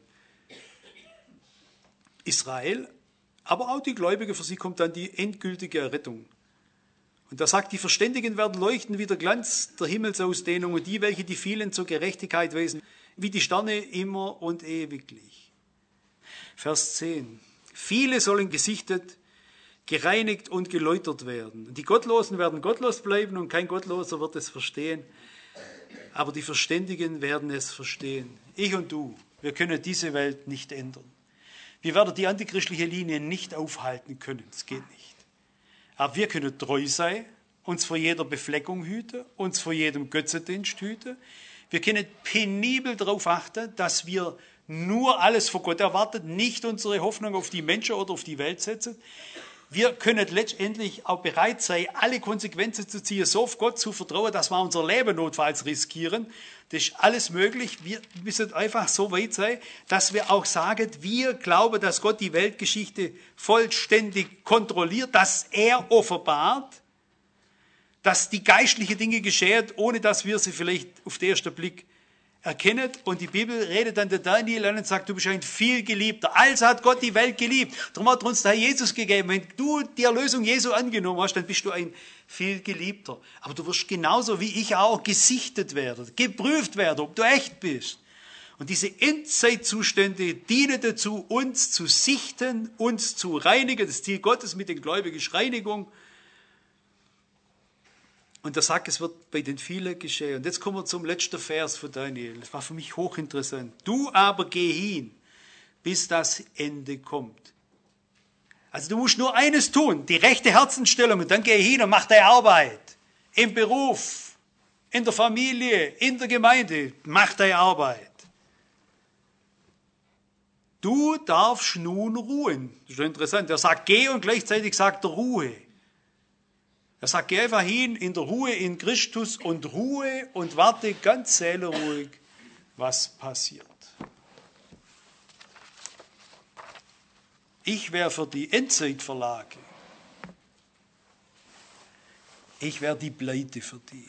Israel, aber auch die Gläubigen, für sie kommt dann die endgültige Errettung. Und da sagt, die Verständigen werden leuchten wie der Glanz der Himmelsausdehnung und die, welche die vielen zur Gerechtigkeit weisen, wie die Sterne immer und ewiglich. Vers zehn. Viele sollen gesichtet, gereinigt und geläutert werden. Und die Gottlosen werden gottlos bleiben und kein Gottloser wird es verstehen. Aber die Verständigen werden es verstehen. Ich und du, wir können diese Welt nicht ändern. Wir werden die antichristliche Linie nicht aufhalten können. Das geht nicht. Aber wir können treu sein, uns vor jeder Befleckung hüten, uns vor jedem Götzendienst hüten. Wir können penibel darauf achten, dass wir nur alles vor Gott erwarten, nicht unsere Hoffnung auf die Menschen oder auf die Welt setzen. Wir können letztendlich auch bereit sein, alle Konsequenzen zu ziehen, so auf Gott zu vertrauen, dass wir unser Leben notfalls riskieren. Das ist alles möglich. Wir müssen einfach so weit sein, dass wir auch sagen, wir glauben, dass Gott die Weltgeschichte vollständig kontrolliert, dass er offenbart, dass die geistlichen Dinge geschehen, ohne dass wir sie vielleicht auf den ersten Blick erkennen. Und die Bibel redet dann der Daniel an und sagt, du bist ein viel Geliebter. Also hat Gott die Welt geliebt. Darum hat er uns der Herr Jesus gegeben. Wenn du die Erlösung Jesu angenommen hast, dann bist du ein viel Geliebter. Aber du wirst genauso wie ich auch gesichtet werden, geprüft werden, ob du echt bist. Und diese Endzeitzustände dienen dazu, uns zu sichten, uns zu reinigen. Das Ziel Gottes mit den Gläubigen ist Reinigung. Und er sagt, es wird bei den vielen geschehen. Und jetzt kommen wir zum letzten Vers von Daniel. Das war für mich hochinteressant. Du aber geh hin, bis das Ende kommt. Also du musst nur eines tun, die rechte Herzensstellung, und dann geh hin und mach deine Arbeit. Im Beruf, in der Familie, in der Gemeinde, mach deine Arbeit. Du darfst nun ruhen. Das ist schon interessant. Er sagt geh und gleichzeitig sagt er Ruhe. Er sagt, geh einfach hin in der Ruhe in Christus und Ruhe und warte ganz seelenruhig, was passiert. Ich wäre für die Endzeitverlage. Ich wäre die Pleite für die.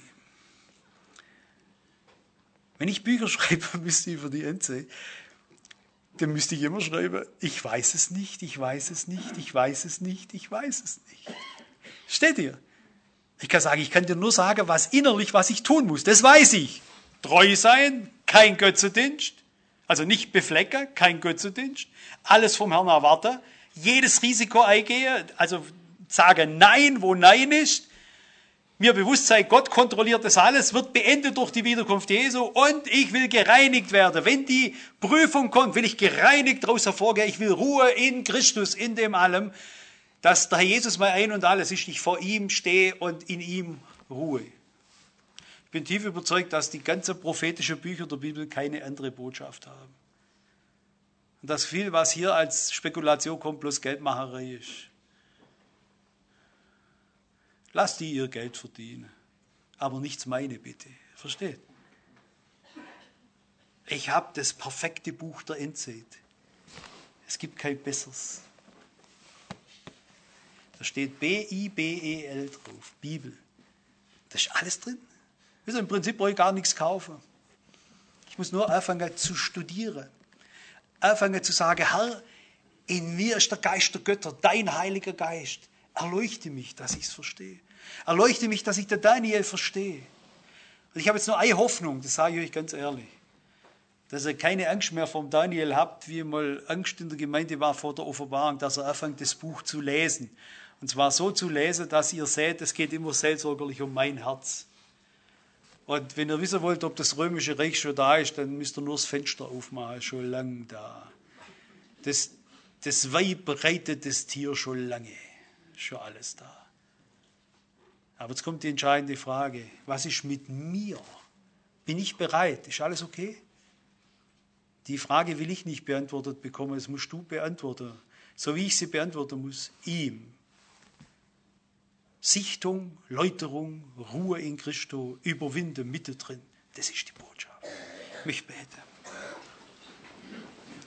Wenn ich Bücher schreibe, müsste ich für die Endzeit, dann müsste ich immer schreiben, ich weiß es nicht, ich weiß es nicht, ich weiß es nicht, ich weiß es nicht. Steht ihr? Ich kann sagen, ich kann dir nur sagen, was innerlich, was ich tun muss. Das weiß ich. Treu sein, kein Götzendienst. Also nicht beflecken, kein Götzendienst. Alles vom Herrn erwarten. Jedes Risiko eingehen. Also sagen Nein, wo Nein ist. Mir bewusst sein, Gott kontrolliert das alles, wird beendet durch die Wiederkunft Jesu. Und ich will gereinigt werden. Wenn die Prüfung kommt, will ich gereinigt daraus hervorgehen. Ich will Ruhe in Christus, in dem allem. Dass der Herr Jesus mein Ein und Alles ist, ich vor ihm stehe und in ihm ruhe. Ich bin tief überzeugt, dass die ganzen prophetischen Bücher der Bibel keine andere Botschaft haben. Und dass viel, was hier als Spekulation kommt, bloß Geldmacherei ist. Lass die ihr Geld verdienen, aber nichts meine Bitte. Versteht? Ich habe das perfekte Buch der Endzeit. Es gibt kein besseres. Da steht B I B E L drauf, Bibel. Da ist alles drin. Also im Prinzip brauche ich gar nichts kaufen. Ich muss nur anfangen zu studieren. Anfangen zu sagen, Herr, in mir ist der Geist der Götter, dein Heiliger Geist. Erleuchte mich, dass ich es verstehe. Erleuchte mich, dass ich den Daniel verstehe. Und ich habe jetzt nur eine Hoffnung, das sage ich euch ganz ehrlich. Dass ihr keine Angst mehr vom Daniel habt, wie mal Angst in der Gemeinde war vor der Offenbarung, dass er anfängt, das Buch zu lesen. Und zwar so zu lesen, dass ihr seht, es geht immer seelsorgerlich um mein Herz. Und wenn ihr wissen wollt, ob das römische Reich schon da ist, dann müsst ihr nur das Fenster aufmachen, schon lange da. Das, das Weib reitet das Tier schon lange, schon alles da. Aber jetzt kommt die entscheidende Frage, was ist mit mir? Bin ich bereit? Ist alles okay? Die Frage will ich nicht beantwortet bekommen, das musst du beantworten. So wie ich sie beantworten muss, ihm. Sichtung, Läuterung, Ruhe in Christo, Überwinden mittendrin. Das ist die Botschaft. Ich möchte beten.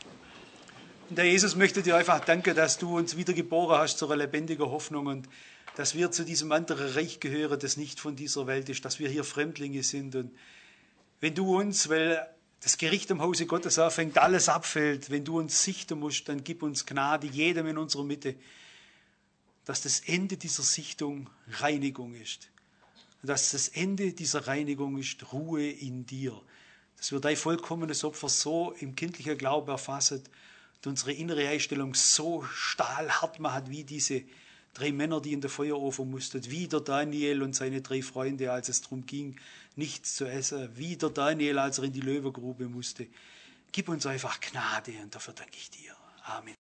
Und Herr Jesus möchte dir einfach danken, dass du uns wiedergeboren hast zu einer lebendigen Hoffnung. Und dass wir zu diesem anderen Reich gehören, das nicht von dieser Welt ist, dass wir hier Fremdlinge sind. Und wenn du uns, weil das Gericht im Hause Gottes anfängt, alles abfällt, wenn du uns sichten musst, dann gib uns Gnade, jedem in unserer Mitte, dass das Ende dieser Sichtung Reinigung ist. Und dass das Ende dieser Reinigung ist Ruhe in dir. Dass wir dein vollkommenes Opfer so im kindlichen Glauben erfassen und unsere innere Einstellung so stahlhart macht, wie diese drei Männer, die in den Feuerofen mussten, wie der Daniel und seine drei Freunde, als es darum ging, nichts zu essen, wie der Daniel, als er in die Löwengrube musste. Gib uns einfach Gnade und dafür danke ich dir. Amen.